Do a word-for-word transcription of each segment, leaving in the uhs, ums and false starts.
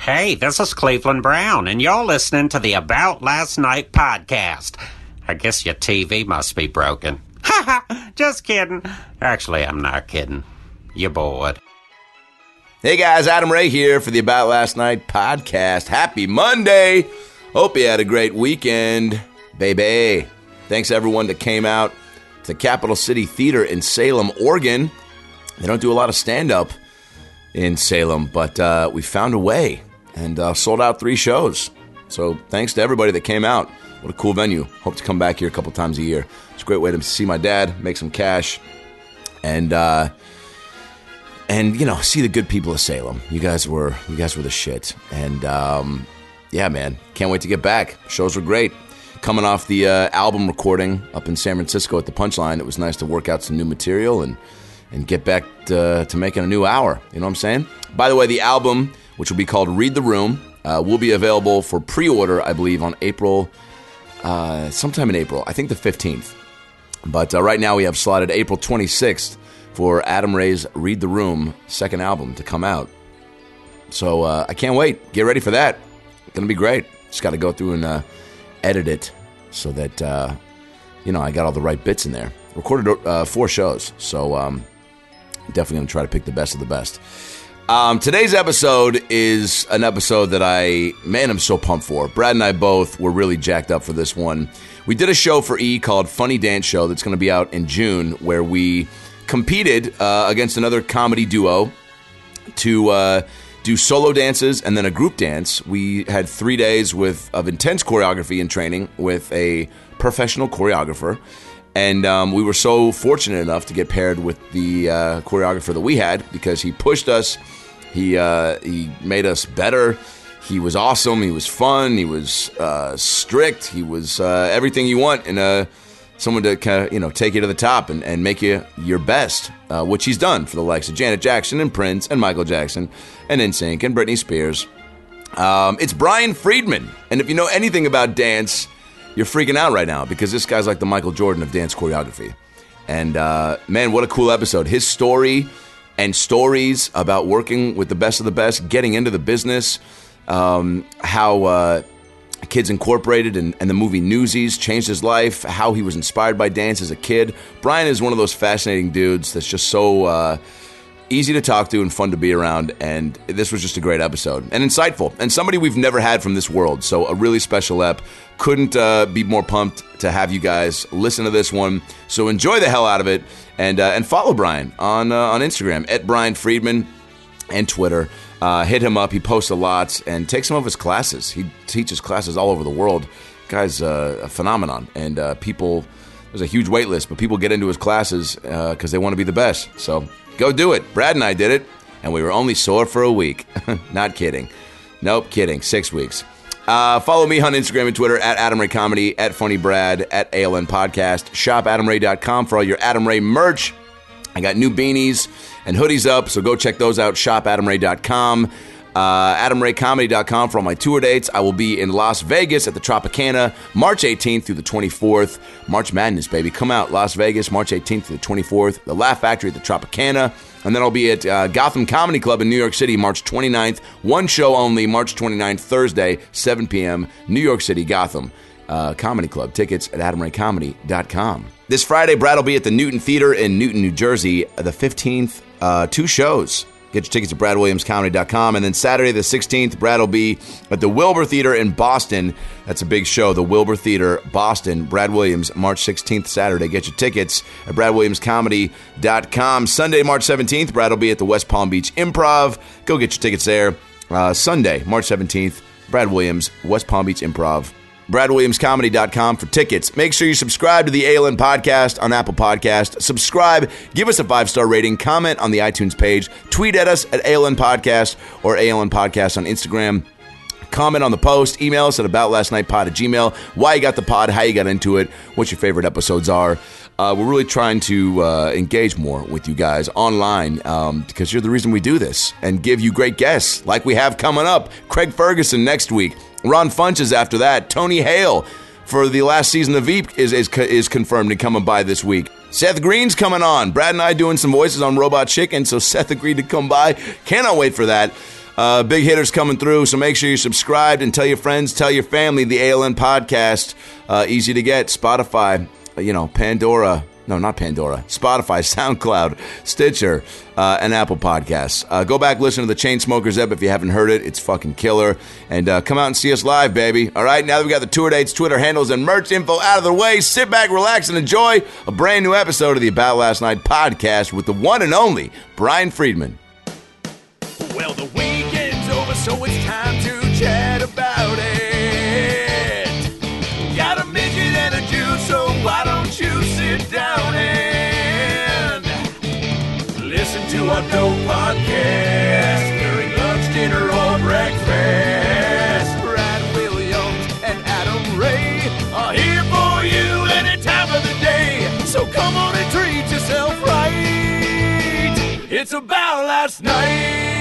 Hey, this is Cleveland Brown, and you're listening to the About Last Night podcast. I guess your T V must be broken. Ha ha, just kidding. Actually, I'm not kidding. You're bored. Hey guys, Adam Ray here for the About Last Night podcast. Happy Monday. Hope you had a great weekend, baby. Thanks everyone that came out to Capital City Theater in Salem, Oregon. They don't do a lot of stand-up in Salem, but uh, we found a way and uh, sold out three shows. So thanks to everybody that came out. What a cool venue. Hope to come back here a couple times a year. It's a great way to see my dad, make some cash, and uh, and you know, see the good people of Salem. You guys were you guys were the shit. And um, yeah, man, can't wait to get back. Shows were great. Coming off the uh, album recording up in San Francisco at the Punchline, it was nice to work out some new material and and get back to, to making a new hour. You know what I'm saying? By the way, the album, which will be called Read the Room, uh, will be available for pre-order, I believe, on April, uh, sometime in April. I think the fifteenth. But uh, right now we have slotted April twenty-sixth for Adam Ray's Read the Room second album to come out. So uh, I can't wait. Get ready for that. It's going to be great. Just got to go through and uh, edit it so that, uh, you know, I got all the right bits in there. Recorded uh, four shows, so um, definitely going to try to pick the best of the best. Um, today's episode is an episode that I, man, I'm so pumped for. Brad and I both were really jacked up for this one. We did a show for E! Called Funny Dance Show that's going to be out in June, where we competed uh, against another comedy duo to uh, do solo dances and then a group dance. We had three days with of intense choreography and training with a professional choreographer. And um, we were so fortunate enough to get paired with the uh, choreographer that we had because he pushed us. He uh, he made us better. He was awesome. He was fun. He was uh, strict. He was uh, everything you want in a someone to kind of, you know, take you to the top and, and make you your best, uh, which he's done for the likes of Janet Jackson and Prince and Michael Jackson and N Sync and Britney Spears. Um, it's Brian Friedman. And if you know anything about dance, you're freaking out right now because this guy's like the Michael Jordan of dance choreography. And uh, man, what a cool episode. His story and stories about working with the best of the best, getting into the business, um, how uh, Kids Incorporated and, and the movie Newsies changed his life, how he was inspired by dance as a kid. Brian is one of those fascinating dudes that's just so uh, easy to talk to and fun to be around, and this was just a great episode and insightful, and somebody we've never had from this world, so a really special ep. Couldn't uh, be more pumped to have you guys listen to this one, so enjoy the hell out of it, and uh, and follow Brian on uh, on Instagram, at Brian Friedman, and Twitter. Uh, hit him up. He posts a lot and takes some of his classes. He teaches classes all over the world. Guy's uh, a phenomenon, and uh, people, there's a huge wait list, but people get into his classes because uh, they want to be the best. So go do it. Brad and I did it, and we were only sore for a week. Not kidding. Nope, kidding. Six weeks. Uh, follow me on Instagram and Twitter at Adam Ray Comedy, at Funny Brad, at A L N Podcast. Shop adam ray dot com for all your Adam Ray merch. I got new beanies and hoodies up, so go check those out. Shop adam ray dot com. Uh, adam ray comedy dot com for all my tour dates. I will be in Las Vegas at the Tropicana March eighteenth through the twenty-fourth. March Madness, baby. Come out. Las Vegas, March eighteenth through the twenty-fourth. The Laugh Factory at the Tropicana. And then I'll be at uh, Gotham Comedy Club in New York City, March twenty-ninth. One show only, March twenty-ninth, Thursday, seven p.m., New York City, Gotham uh, Comedy Club. Tickets at adam ray comedy dot com. This Friday, Brad will be at the Newton Theater in Newton, New Jersey, the fifteenth. Uh, two shows. Get your tickets at brad williams comedy dot com. And then Saturday the sixteenth, Brad will be at the Wilbur Theater in Boston. That's a big show, the Wilbur Theater, Boston. Brad Williams, March sixteenth, Saturday. Get your tickets at brad williams comedy dot com. Sunday, March seventeenth, Brad will be at the West Palm Beach Improv. Go get your tickets there. Uh, Sunday, March seventeenth, Brad Williams, West Palm Beach Improv. brad williams comedy dot com for tickets. Make sure you subscribe to the A L N Podcast on Apple Podcast. Subscribe, give us a five-star rating, comment on the iTunes page, tweet at us at A L N Podcast or A L N Podcast on Instagram. Comment on the post, email us at about last night pod at gmail. Why you got the pod, how you got into it, what your favorite episodes are. Uh, we're really trying to uh, engage more with you guys online um, because you're the reason we do this and give you great guests like we have coming up. Craig Ferguson next week. Ron Funches after that. Tony Hale for the last season of Veep is, is, is confirmed and coming by this week. Seth Green's coming on. Brad and I doing some voices on Robot Chicken, so Seth agreed to come by. Cannot wait for that. Uh, big hitters coming through, so make sure you're subscribed and tell your friends, tell your family the A L N podcast. Uh, easy to get. Spotify, you know, Pandora. No, not Pandora. Spotify, SoundCloud, Stitcher, uh, and Apple Podcasts. Uh, go back, listen to the Chainsmokers ep if you haven't heard it. It's fucking killer. And uh, come out and see us live, baby. All right, now that we got the tour dates, Twitter handles, and merch info out of the way, sit back, relax, and enjoy a brand new episode of the About Last Night podcast with the one and only Brian Friedman. Well, the weekend's over, so it's time to chat about it. Got a midget and a Jew, so why don't you sit down and listen to our dope podcast during lunch, dinner, or breakfast. Brad Williams and Adam Ray are here for you any time of the day, so come on and treat yourself right. It's About Last Night.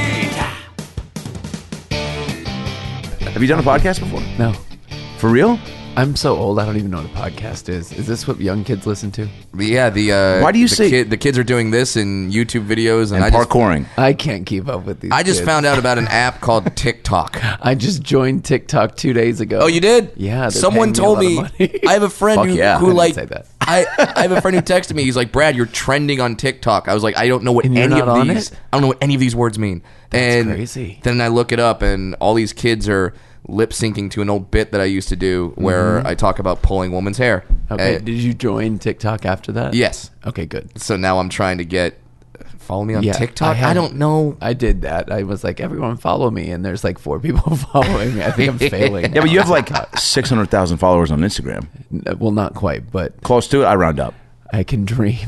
Have you done a podcast before? No. For real? I'm so old, I don't even know what a podcast is. Is this what young kids listen to? Yeah, the uh, Why do you the say- kid, the kids are doing this in YouTube videos and, And I just, parkouring. I can't keep up with these I just kids. found out about an app called TikTok. I just joined TikTok two days ago. Oh, you did? Yeah. they're Someone paying told me. me. a lot of money. I have a friend Fuck who, yeah. who I didn't like. say that. I, I have a friend who texted me. He's like, Brad, you're trending on TikTok. I was like, I don't know what And you're any not of on these. it? I don't know what any of these words mean. That's and crazy. Then I look it up, and all these kids are lip syncing to an old bit that I used to do, where Mm-hmm. I talk about pulling woman's hair. Okay. Uh, Did you join TikTok after that? yes. Okay, good. So now I'm trying to get. Follow me on Yeah, TikTok. I, had- don't know. I did that. I was like, everyone follow me, and there's like four people following me. I think I'm failing. Yeah, but you have like six hundred thousand followers on Instagram. N- Well, not quite, but Close to it, I round up. I can dream.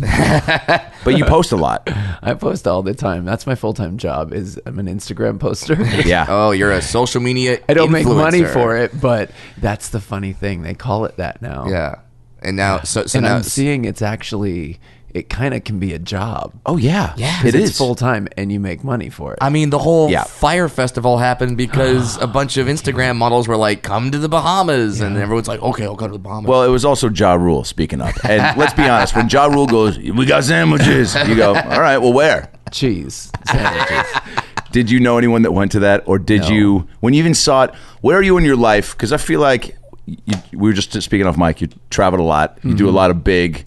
But you post a lot. I post all the time. That's my full-time job. Is I'm an Instagram poster. Yeah. Oh, you're a social media. I don't make money influencer. for it, but that's the funny thing. They call it that now. Yeah, and now so so and now I'm seeing it's actually it kind of can be a job. Oh, yeah. Yeah. It it's is. full time and you make money for it. I mean, the whole Yeah. Fire Festival happened because a bunch of Instagram models were like, "Come to the Bahamas," and everyone's like, "Okay, I'll go to the Bahamas." Well, it was also Ja Rule, speaking of. And let's be honest, when Ja Rule goes, we got sandwiches, you go, all right, well, where? Cheese sandwiches. Did you know anyone that went to that? Or did No. you, when you even saw it, where are you in your life? Because I feel like, you, we were just speaking off mic, you traveled a lot. You do a lot of big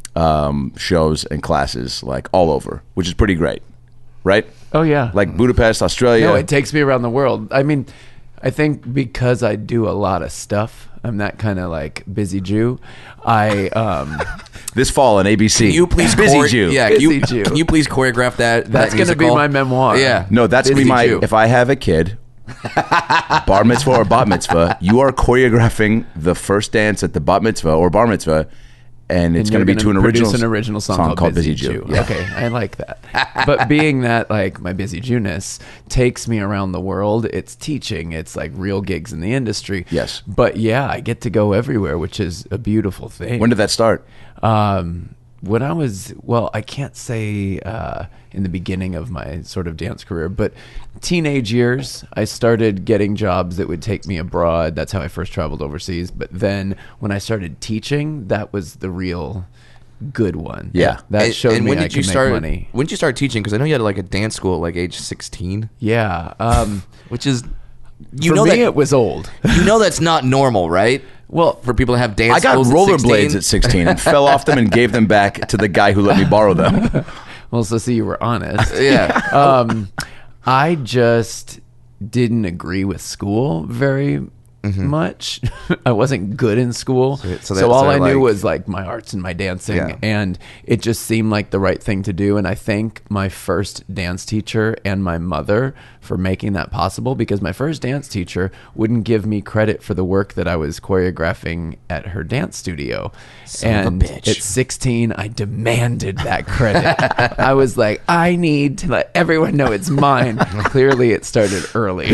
um, shows and classes, like all over, which is pretty great, right? Oh yeah. Like Budapest, Australia. no, it takes me around the world. I mean, I think because I do a lot of stuff, I'm that kind of like busy Jew. I um this fall on A B C. can you please Busy chore- Jew. Yeah, can you, Busy Jew. can you please choreograph that? That's that gonna be musical? my memoir. Yeah, No, that's gonna be Busy my. Jew. If I have a kid, bar mitzvah or bat mitzvah, you are choreographing the first dance at the bat mitzvah or bar mitzvah, and it's And going to you're be to an gonna original produce an original song, called Busy Jew. Yeah. Okay, I like that. But being that like my busy Jewness takes me around the world, it's teaching, it's like real gigs in the industry. Yes. But yeah, I get to go everywhere, which is a beautiful thing. When did that start? Um, when I was, well, I can't say uh, in the beginning of my sort of dance career, but teenage years, I started getting jobs that would take me abroad. That's how I first traveled overseas. But then when I started teaching, that was the real good one. Yeah. That And- showed and me when I did you could start? make money. When did you start teaching? Because I know you had like a dance school at like age sixteen, Yeah. Um, which is you for know me, that it was old. you know that's not normal, right? Well, For people to have dance I got schools at rollerblades sixteen. at sixteen and fell off them and gave them back to the guy who let me borrow them. well, so see, you were honest. Yeah. um, I just didn't agree with school very much. I wasn't good in school, so, so that- all so I like- knew was like my arts and my dancing, Yeah. and it just seemed like the right thing to do. And I thank my first dance teacher and my mother for making that possible, because my first dance teacher wouldn't give me credit for the work that I was choreographing at her dance studio. Son of a and bitch. at sixteen, I demanded that credit. I was like, I need to let everyone know it's mine. Clearly, it started early.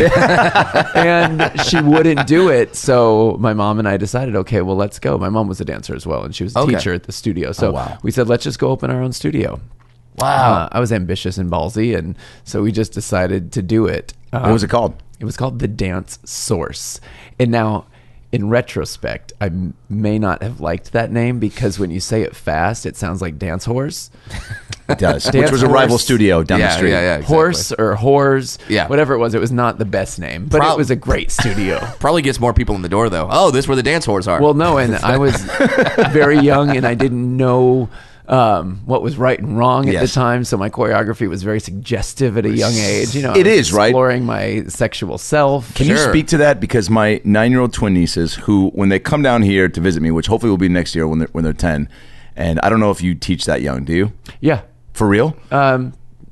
And she wouldn't do it. So my mom and I decided, okay, well, let's go. My mom was a dancer as well, and she was a Okay. teacher at the studio. So Oh, wow. we said, let's just go open our own studio. Wow. Uh, I was ambitious and ballsy, and so we just decided to do it. What was it called? It was called The Dance Source. And now in retrospect, I m- may not have liked that name because when you say it fast, it sounds like dance horse. It does. Which Dance was a rival horse. studio down the Yeah, street. yeah, yeah. Exactly. Horse or whores, Yeah. whatever it was. It was not the best name, but Prob- it was a great studio. Probably gets more people in the door though. Oh, this is where the dance whores are. Well, no, and I was very young and I didn't know um, what was right and wrong at Yes. the time. So my choreography was very suggestive at a young age. You know, It I was is, right? Exploring my sexual self. Can you Sure. speak to that? Because my nine-year-old twin nieces, who when they come down here to visit me, which hopefully will be next year when they're when they're ten, and I don't know if you teach that young, do you? Yeah. For real? Um,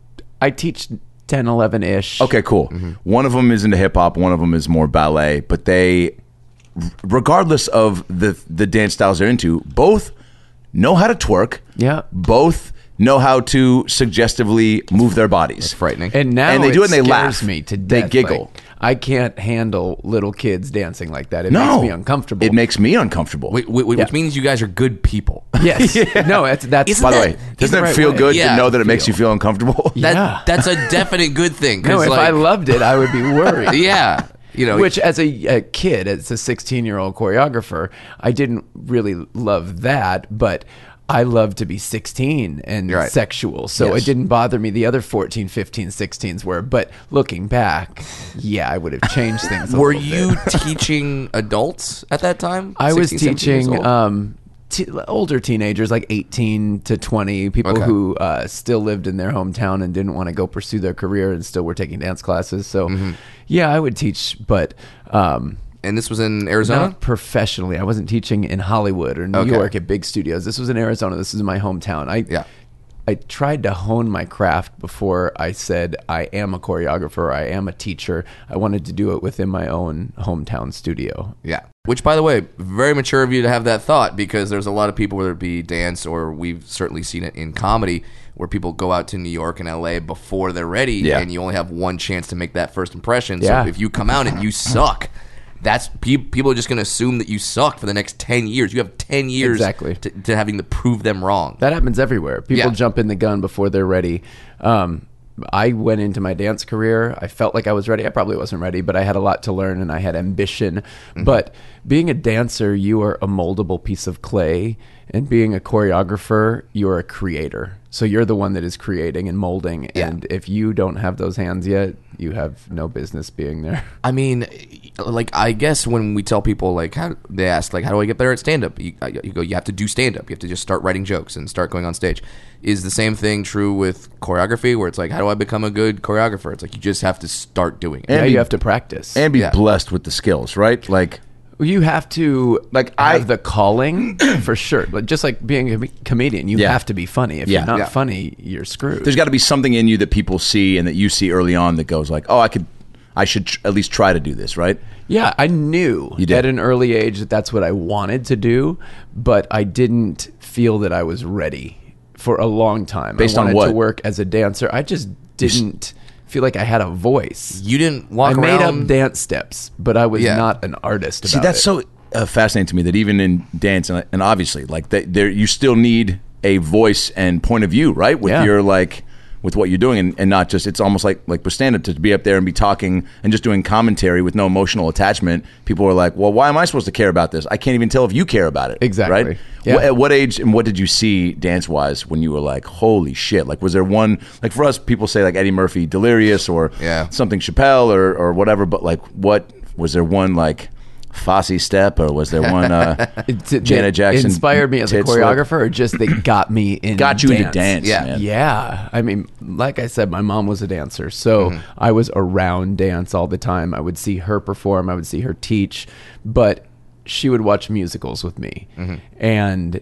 I teach ten, eleven-ish. Okay, cool. One of them is into hip hop. One of them is more ballet. But they, regardless of the the dance styles they're into, both know how to twerk. Yeah. Both know how to suggestively move their bodies. It's frightening. And now And they do it and they scares laugh. me to They death. giggle. Like, I can't handle little kids dancing like that. It No, makes me uncomfortable. It makes me uncomfortable. Wait, wait, wait, Yeah. Which means you guys are good people. Yes. No, that's that's Isn't By the that- way, Isn't doesn't the it right feel way. good Yeah. to know that it makes you feel uncomfortable? That, Yeah. That's a definite good thing. 'cause, no. If like, I loved it, I would be worried. yeah, you know, Which, as a, a kid, as a sixteen-year-old choreographer, I didn't really love that, but I loved to be sixteen and Right. sexual, so Yes. it didn't bother me. The other fourteen, fifteen, sixteens were, but looking back, yeah, I would have changed things. A were little you bit. teaching adults at that time? I was sixteen, seventeen years teaching old? um, t- older teenagers, like eighteen to twenty, people Okay. who uh, still lived in their hometown and didn't want to go pursue their career and still were taking dance classes. So, Mm-hmm. yeah, I would teach, but um, and this was in Arizona. not professionally. I wasn't teaching in Hollywood or New Okay. York at big studios. This was in Arizona. This is my hometown. I Yeah. I tried to hone my craft before I said I am a choreographer. I am a teacher. I wanted to do it within my own hometown studio. Yeah. Which, by the way, very mature of you to have that thought, because there's a lot of people, whether it be dance or we've certainly seen it in comedy, where people go out to New York and L A before they're ready, Yeah. and you only have one chance to make that first impression. Yeah. So if you come out and you suck, that's pe- people are just going to assume that you suck for the next ten years. You have ten years Exactly. to, to having to prove them wrong. That happens everywhere. People Yeah. jump in the gun before they're ready. Um, I went into my dance career. I felt like I was ready. I probably wasn't ready, but I had a lot to learn and I had ambition. Mm-hmm. But being a dancer, you are a moldable piece of clay. And being a choreographer, you're a creator. So you're the one that is creating and molding. Yeah. And if you don't have those hands yet, you have no business being there. I mean, like, I guess when we tell people, like, how they ask, like, how do I get better at stand-up? You, you go, you have to do stand-up. You have to just start writing jokes and start going on stage. Is the same thing true with choreography, where it's like, how do I become a good choreographer? It's like, you just have to start doing it. Yeah, be- you have to practice. and be Yeah. blessed with the skills, right? Like, You have to Like, have I- the calling for sure. Like just like being a com- comedian, you Yeah. have to be funny. If Yeah. you're not Yeah. funny, you're screwed. there's got to be something in you that people see and that you see early on that goes like, oh, I could, I should tr- at least try to do this, right? Yeah, I knew You did. at an early age that that's what I wanted to do, but I didn't feel that I was ready for a long time. Based I on wanted what? to work as a dancer. I just didn't feel like I had a voice. You didn't I walk made around. up dance steps, but I was Yeah. not an artist about See, that's it. so uh, fascinating to me that even in dance and, and obviously like that, there you still need a voice and point of view, right? With Yeah. your like with what you're doing and, and not just it's almost like like with stand-up to be up there and be talking and just doing commentary with no emotional attachment. People are like, well, why am I supposed to care about this? I can't even tell if you care about it. Exactly. Right? Yeah. What, at what age and what did you see dance-wise when you were like, holy shit? Like, was there one, like for us, people say like Eddie Murphy, Delirious or Yeah. something Chappelle or, or whatever, but like what, was there one like Fosse step or was there one uh, It- it- Janet Jackson inspired me as a tit slip? choreographer, or just they got me in Got you dance. into dance, Yeah. man. Yeah, I mean, like I said, my mom was a dancer, so Mm-hmm. I was around dance all the time. I would see her perform, I would see her teach, but she would watch musicals with me, Mm-hmm. and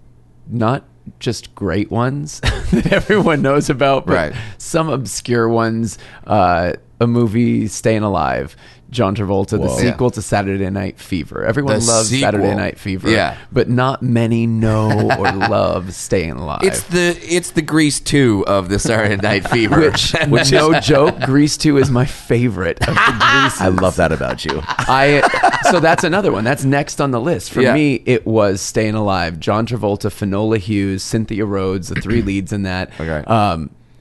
not just great ones that everyone knows about, but Right. some obscure ones. Uh, a movie, Staying Alive. John Travolta, the Whoa. sequel to Saturday Night Fever. Everyone The loves sequel. Saturday Night Fever, Yeah. but not many know or love Staying Alive. It's the it's the Grease two of the Saturday Night Fever. Which, which no joke, Grease two is my favorite of the Greases. I love that about you. I so that's another one. That's next on the list. For Yeah. me, it was Staying Alive. John Travolta, Finola Hughes, Cynthia Rhodes, the three leads in that. Okay. Um,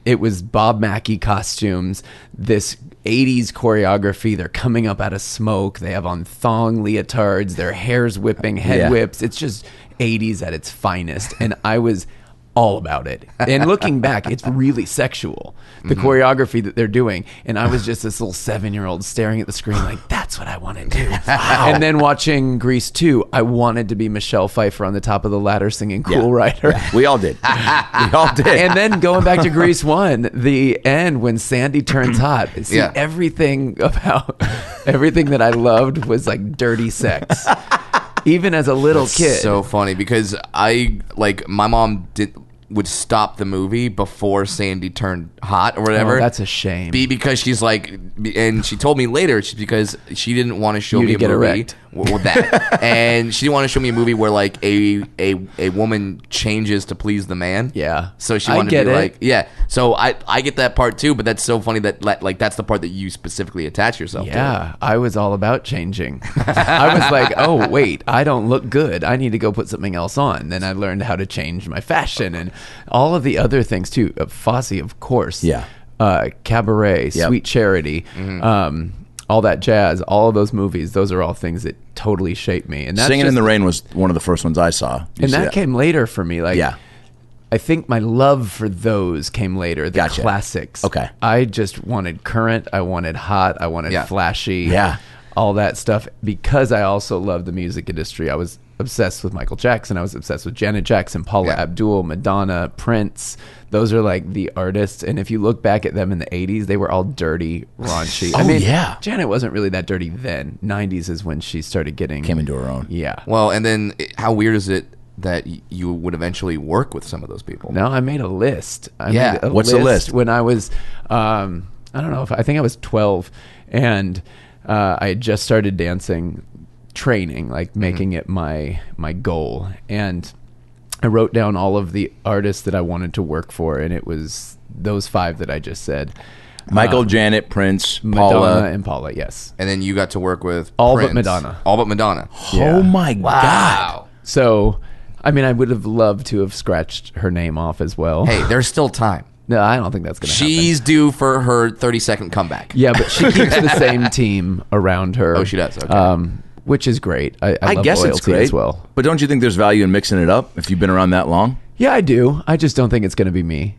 it was Bob Mackie costumes, this eighties choreography. They're coming up out of smoke. They have on thong leotards. Their hair's whipping, head Yeah. whips. It's just eighties at its finest. And I was all about it. And looking back, it's really sexual, the mm-hmm. choreography that they're doing. And I was just this little seven-year-old staring at the screen like, that's what I want to do. Wow. And then watching Grease two, I wanted to be Michelle Pfeiffer on the top of the ladder singing Cool Yeah. Rider. Yeah. We all did. We all did. And then going back to Grease one, the end when Sandy turns hot. See, Yeah. everything about everything that I loved was like dirty sex. Even as a little That's kid. so funny because I like my mom did would stop the movie before Sandy turned hot or whatever. Oh, that's a shame. Be because she's like, and she told me later, she's because she didn't want to show You me to a get movie erect. with that, and she didn't want to show me a movie where like a a a woman changes to please the man. Yeah. So she I wanted get to be it. like, yeah. So I I get that part too, but that's so funny that like that's the part that you specifically attach yourself to. Yeah, I was all about changing. I was like, oh, wait, I don't look good. I need to go put something else on. Then I learned how to change my fashion and all of the other things too. Uh, Fosse, of course. Yeah. Uh, Cabaret, Yep. Sweet Charity, Mm-hmm. um, all that jazz, all of those movies, those are all things that totally shaped me. And that's Singing in just- the Rain was one of the first ones I saw. Did you And see that came later for me. Like, Yeah. I think my love for those came later. The Gotcha. classics. Okay. I just wanted current. I wanted hot. I wanted Yeah. flashy. Yeah. All that stuff because I also loved the music industry. I was obsessed with Michael Jackson. I was obsessed with Janet Jackson, Paula Yeah. Abdul, Madonna, Prince. Those are like the artists. And if you look back at them in the eighties, they were all dirty, raunchy. I Oh, mean, yeah. Janet wasn't really that dirty then. nineties is when she started getting... Came into her own. Yeah. Well, and then it- how weird is it that y- you would eventually work with some of those people? No, I made a list. I Yeah. made a What's the list? When I was, um, I don't know, if I think I was twelve, and uh, I had just started dancing, training, like making it my my goal, and I wrote down all of the artists that I wanted to work for, and it was those five that I just said. Michael, Um, Janet, Prince, Madonna Paula. and Paula, yes. And then you got to work with All but Prince. Madonna. All but Madonna. Yeah. Oh my God. So, I mean, I would have loved to have scratched her name off as well. Hey, there's still time. No, I don't think that's going to happen. She's due for her thirty second comeback. Yeah, but she keeps the same team around her. Oh, she does? Okay. Um, which is great. I, I, I love guess loyalty it's great as well. But don't you think there's value in mixing it up if you've been around that long? Yeah, I do. I just don't think it's going to be me.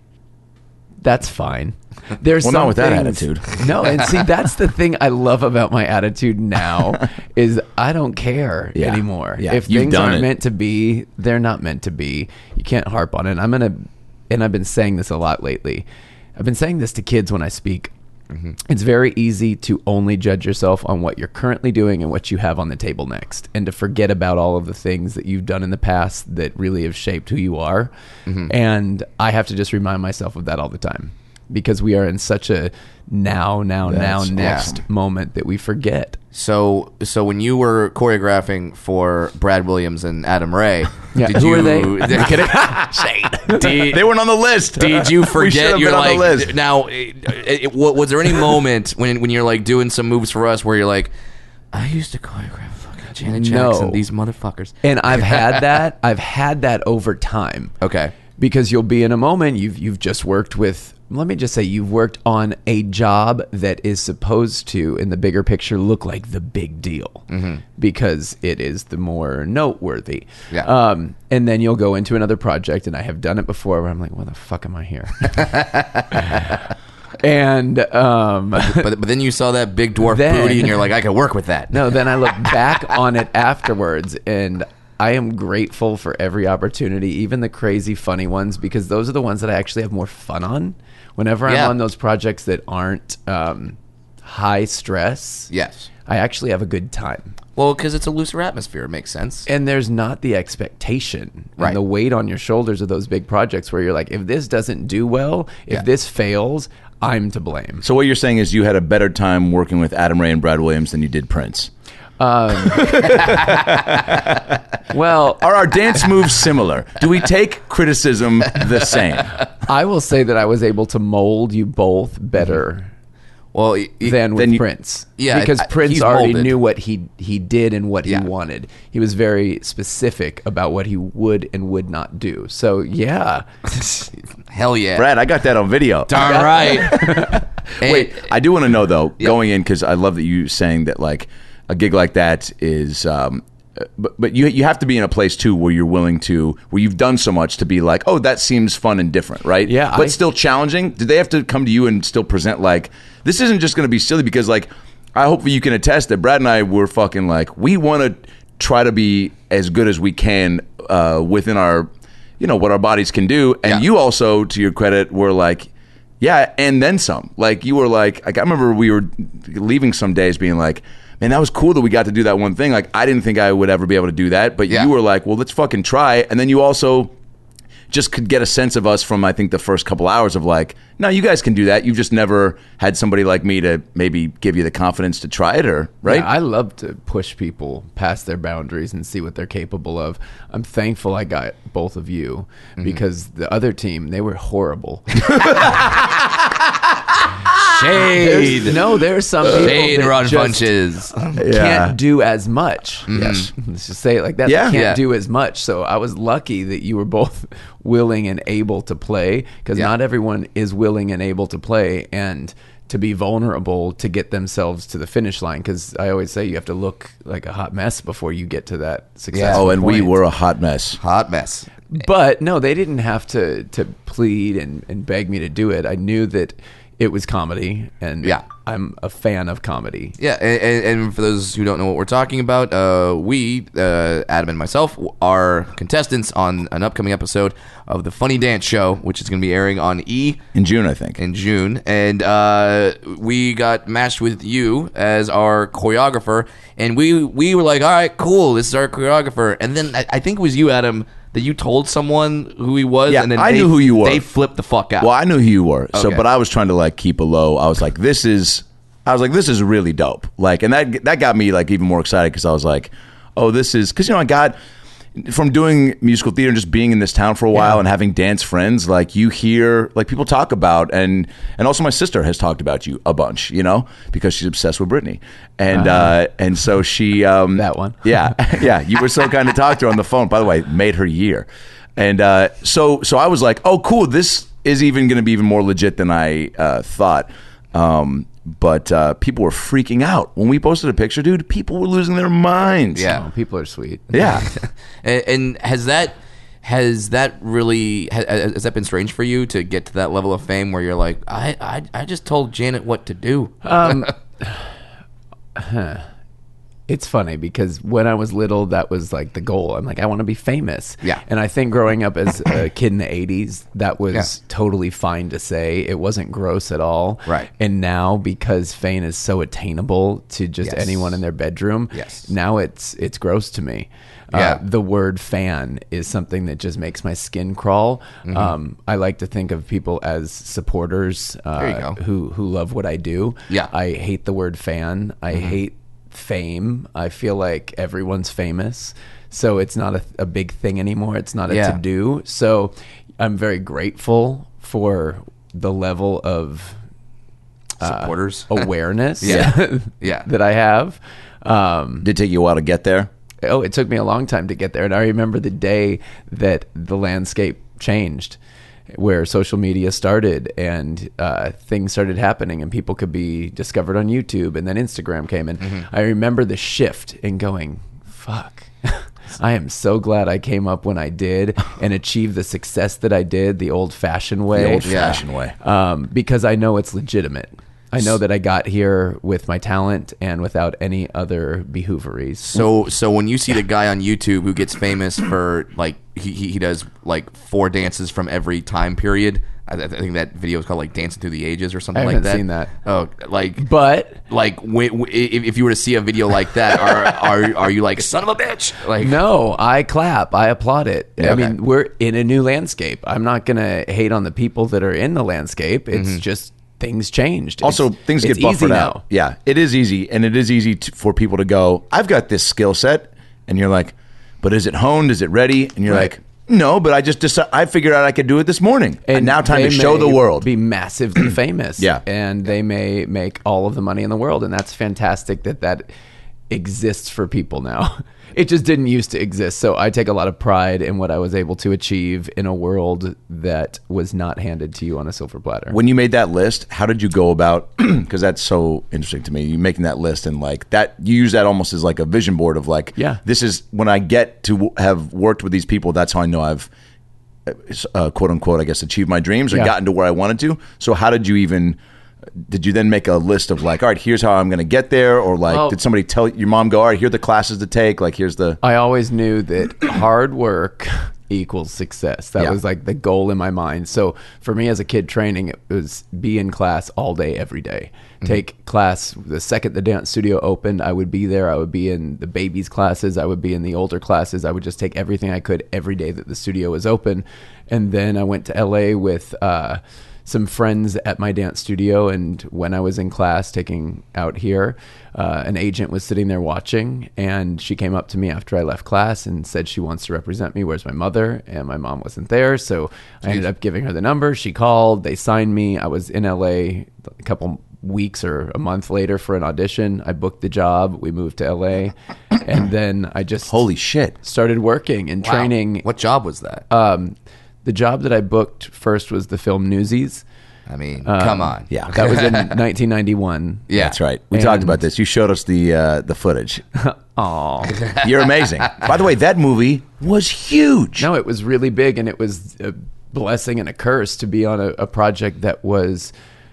That's fine. There's Well, some not with that things- attitude. No, and see, that's the thing I love about my attitude now is I don't care Yeah. anymore. Yeah. If You've things done aren't it. meant to be, they're not meant to be. You can't harp on it. I'm gonna, and I've been saying this a lot lately. I've been saying this to kids when I speak. Mm-hmm. It's very easy to only judge yourself on what you're currently doing and what you have on the table next, and to forget about all of the things that you've done in the past that really have shaped who you are. Mm-hmm. And I have to just remind myself of that all the time because we are in such a now, now, That's now, next awesome. moment that we forget. So, so when you were choreographing for Brad Williams and Adam Ray, Yeah, did who you, are they? did, They weren't on the list. did you We should forget? have You're been on like the list. now. It, it, wa- was there any moment when when you're like doing some moves for us where you're like, I used to choreograph fucking Janet No. Jackson, these motherfuckers. And I've had that. I've had that over time. Okay. Because you'll be in a moment you've you've just worked with. Let me just say you've worked on a job that is supposed to, in the bigger picture, look like the big deal Mm-hmm. because it is the more noteworthy. Yeah. Um, and then you'll go into another project, and I have done it before where I'm like, "Why the fuck am I here?" and um, But but then you saw that big dwarf Then- booty, and you're like, I could work with that. no, then I look back on it afterwards, and I am grateful for every opportunity, even the crazy funny ones, because those are the ones that I actually have more fun on. Whenever I'm Yeah. on those projects that aren't um, high stress, Yes. I actually have a good time. Well, because it's a looser atmosphere. It makes sense. And there's not the expectation Right. and the weight on your shoulders of those big projects where you're like, if this doesn't do well, if Yeah. this fails, I'm to blame. So what you're saying is you had a better time working with Adam Ray and Brad Williams than you did Prince. Well, Are our dance moves similar? Do we take criticism the same? I will say that I was able to mold you both better Well, y- y- than with Then you- Prince. Yeah, because I- Prince he's already molded. knew what he he did and what Yeah. he wanted. He was very specific about what he would and would not do. So yeah, Hell yeah. Brad, I got that on video. Darn right. Wait, And- I do want to know though, going in, because I love that you saying that like a gig like that is, um, but but you you have to be in a place too where you're willing to, where you've done so much to be like, oh, that seems fun and different, right? Yeah, but I- still challenging. Did they have to come to you and still present like this isn't just going to be silly? Because like I hope you can attest that Brad and I were fucking like we want to try to be as good as we can uh, within our, you know, what our bodies can do, and Yeah. you also, to your credit, were like. Yeah, and then some. Like you were like, like I remember we were leaving some days being like, man, that was cool that we got to do that one thing. Like I didn't think I would ever be able to do that, but Yeah. you were like, well, let's fucking try. And then you also just could get a sense of us from I think the first couple hours of like, no, you guys can do that. You've just never had somebody like me to maybe give you the confidence to try it, or right? Yeah, I love to push people past their boundaries and see what they're capable of. I'm thankful I got both of you because the other team, they were horrible. Shade. There's- no, there are some people Shade that run just punches. Yeah. can't do as much. Yes. Let's just say it like that. Yeah. They can't Yeah. do as much. So I was lucky that you were both willing and able to play because Yeah. not everyone is willing and able to play and to be vulnerable to get themselves to the finish line. Because I always say you have to look like a hot mess before you get to that successful Oh, and we point. were a hot mess. Hot mess. But no, they didn't have to to plead and, and beg me to do it. I knew that it was comedy, and Yeah. I'm a fan of comedy. Yeah, and, and, and for those who don't know what we're talking about, uh, we, uh, Adam and myself, are contestants on an upcoming episode of the Funny Dance Show, which is going to be airing on E! In June, I think. in June, and uh, we got matched with you as our choreographer, and we we were like, all right, cool, this is our choreographer, and then I, I think it was you, Adam, that you told someone who he was, Yeah, and then I they, knew who you were. They flipped the fuck out. Well, I knew who you were. So, Okay. but I was trying to like keep a low. I was like, this is, I was like, this is really dope. Like, and that that got me like even more excited because I was like, oh, this is because you know I got from doing musical theater and just being in this town for a while and having dance friends. Like you hear like people talk about and and also my sister has talked about you a bunch. You know because she's obsessed with Britney and uh, and so she um, That one. yeah yeah you were so kind to talk to her on the phone. By the way, made her year. And uh, so, so I was like, "Oh, cool! This is even going to be even more legit than I uh, thought." Um, but uh, people were freaking out when we posted a picture, dude. People were losing their minds. Yeah. Oh, people are sweet. yeah. and, and has that has that really has, has that been strange for you to get to that level of fame where you're like, I I, I just told Janet what to do? Um, it's funny because when I was little, that was like the goal. I'm like, I want to be famous. Yeah. And I think growing up as a kid in the eighties, that was Yeah. totally fine to say. It wasn't gross at all. Right. And now, because fame is so attainable to just Yes. anyone in their bedroom, Yes. now it's it's gross to me. Yeah. Uh, the word fan is something that just makes my skin crawl. Mm-hmm. Um, I like to think of people as supporters uh, There you go. who who love what I do. Yeah. I hate the word fan. I hate fame. I feel like everyone's famous, so it's not a, a big thing anymore. It's not a Yeah. to do. So I'm very grateful for the level of Supporters. awareness Yeah. Yeah. that I have. Um, Did it take you a while to get there? oh, it took me a long time to get there. And I remember the day that the landscape changed, where social media started and uh, things started happening and people could be discovered on YouTube, and then Instagram came. And I remember the shift and going, fuck. I am so glad I came up when I did and achieved the success that I did the old-fashioned way. The old-fashioned way. Um, because I know it's legitimate. I know that I got here with my talent and without any other behooveries. So so when you see the guy on YouTube who gets famous for like he he he does like four dances from every time period. I, I think that video is called like Dancing Through the Ages or something I like haven't that. seen that. Oh, like But like when, w- if, if you were to see a video like that, are are are you like son of a bitch? Like no, I clap. I applaud it. I Okay. mean, we're in a new landscape. I'm not going to hate on the people that are in the landscape. It's just things changed. Also, It's- things it's get buffered easy out. now. Yeah, it is easy, and it is easy to, for people to go, I've got this skill set, and you're like, but is it honed? Is it ready? And you're Right. like, no, but I just decided, I figured out I could do it this morning, and, now time they to show may the world. Be massively famous. Yeah. and they may make all of the money in the world, and that's fantastic. That that exists for people now. It just didn't used to exist. So I take a lot of pride in what I was able to achieve in a world that was not handed to you on a silver platter. When you made that list, how did you go about, because that's so interesting to me, you making that list and like that, you use that almost as like a vision board of like, yeah, this is when I get to w- have worked with these people, that's how I know I've uh, quote unquote, I guess, achieved my dreams or yeah. gotten to where I wanted to. So how did you even, did you then make a list of like, all right, here's how I'm going to get there? Or like, well, did somebody tell your mom, go, all right, here are the classes to take? Like, here's the... I always knew that hard work equals success. That Yeah. was like the goal in my mind. So for me as a kid training, it was be in class all day, every day. Mm-hmm. Take class the second the dance studio opened, I would be there. I would be in the babies classes. I would be in the older classes. I would just take everything I could every day that the studio was open. And then I went to L A with... Uh, some friends at my dance studio, and when I was in class taking out here, uh, an agent was sitting there watching, and she came up to me after I left class and said she wants to represent me. Where's my mother? And my mom wasn't there, so I ended up giving her the number. She called, they signed me. I was in L A a couple weeks or a month later for an audition. I booked the job. We moved to L A, and then I just Holy shit. started working and Wow. training. What job was that? Um, The job that I booked first was the film Newsies. I mean, Um, come on. Yeah. That was in nineteen ninety-one. Yeah. That's right. We And- talked about this. You showed us the uh, the footage. Aw. You're amazing. By the way, that movie was huge. No, it was really big, and it was a blessing and a curse to be on a, a project that was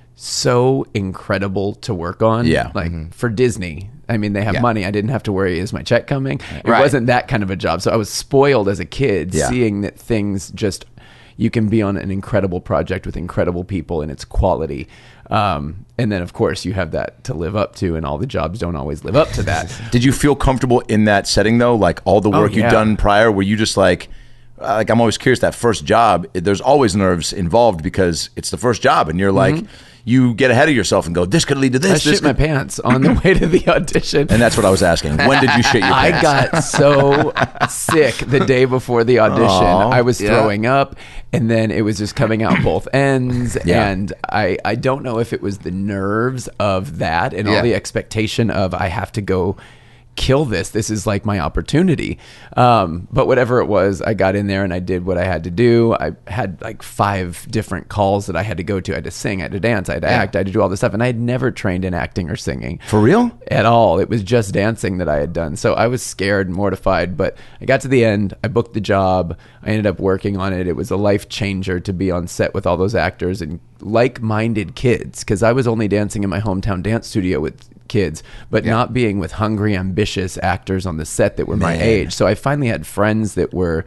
so incredible to work on. Yeah. Like for Disney. I mean, they have Yeah. money. I didn't have to worry, is my check coming? It Right. wasn't that kind of a job. So I was spoiled as a kid Yeah. seeing that things just, you can be on an incredible project with incredible people and its quality. Um, and then, of course, you have that to live up to, and all the jobs don't always live up to that. Did you feel comfortable in that setting though? Like all the work Oh, you'd yeah. done prior, were you just like, uh, like I'm always curious, that first job, there's always nerves involved because it's the first job and you're like, you get ahead of yourself and go, this could lead to this. I this shit my could... pants on the way to the audition. And that's what I was asking. When did you shit your I pants? got so sick the day before the audition. Aw. I was Yeah. throwing up, and then it was just coming out both ends. Yeah. And I, I don't know if it was the nerves of that and Yeah. all the expectation of I have to go kill this. This is like my opportunity. Um, but whatever it was, I got in there and I did what I had to do. I had like five different calls that I had to go to. I had to sing, I had to dance, I had to act, I had to do all this stuff. And I had never trained in acting or singing. For real? At all. It was just dancing that I had done. So I was scared and mortified, but I got to the end. I booked the job. I ended up working on it. It was a life changer to be on set with all those actors and like-minded kids, because I was only dancing in my hometown dance studio with kids, but not being with hungry, ambitious actors on the set that were my Man. age. So I finally had friends that were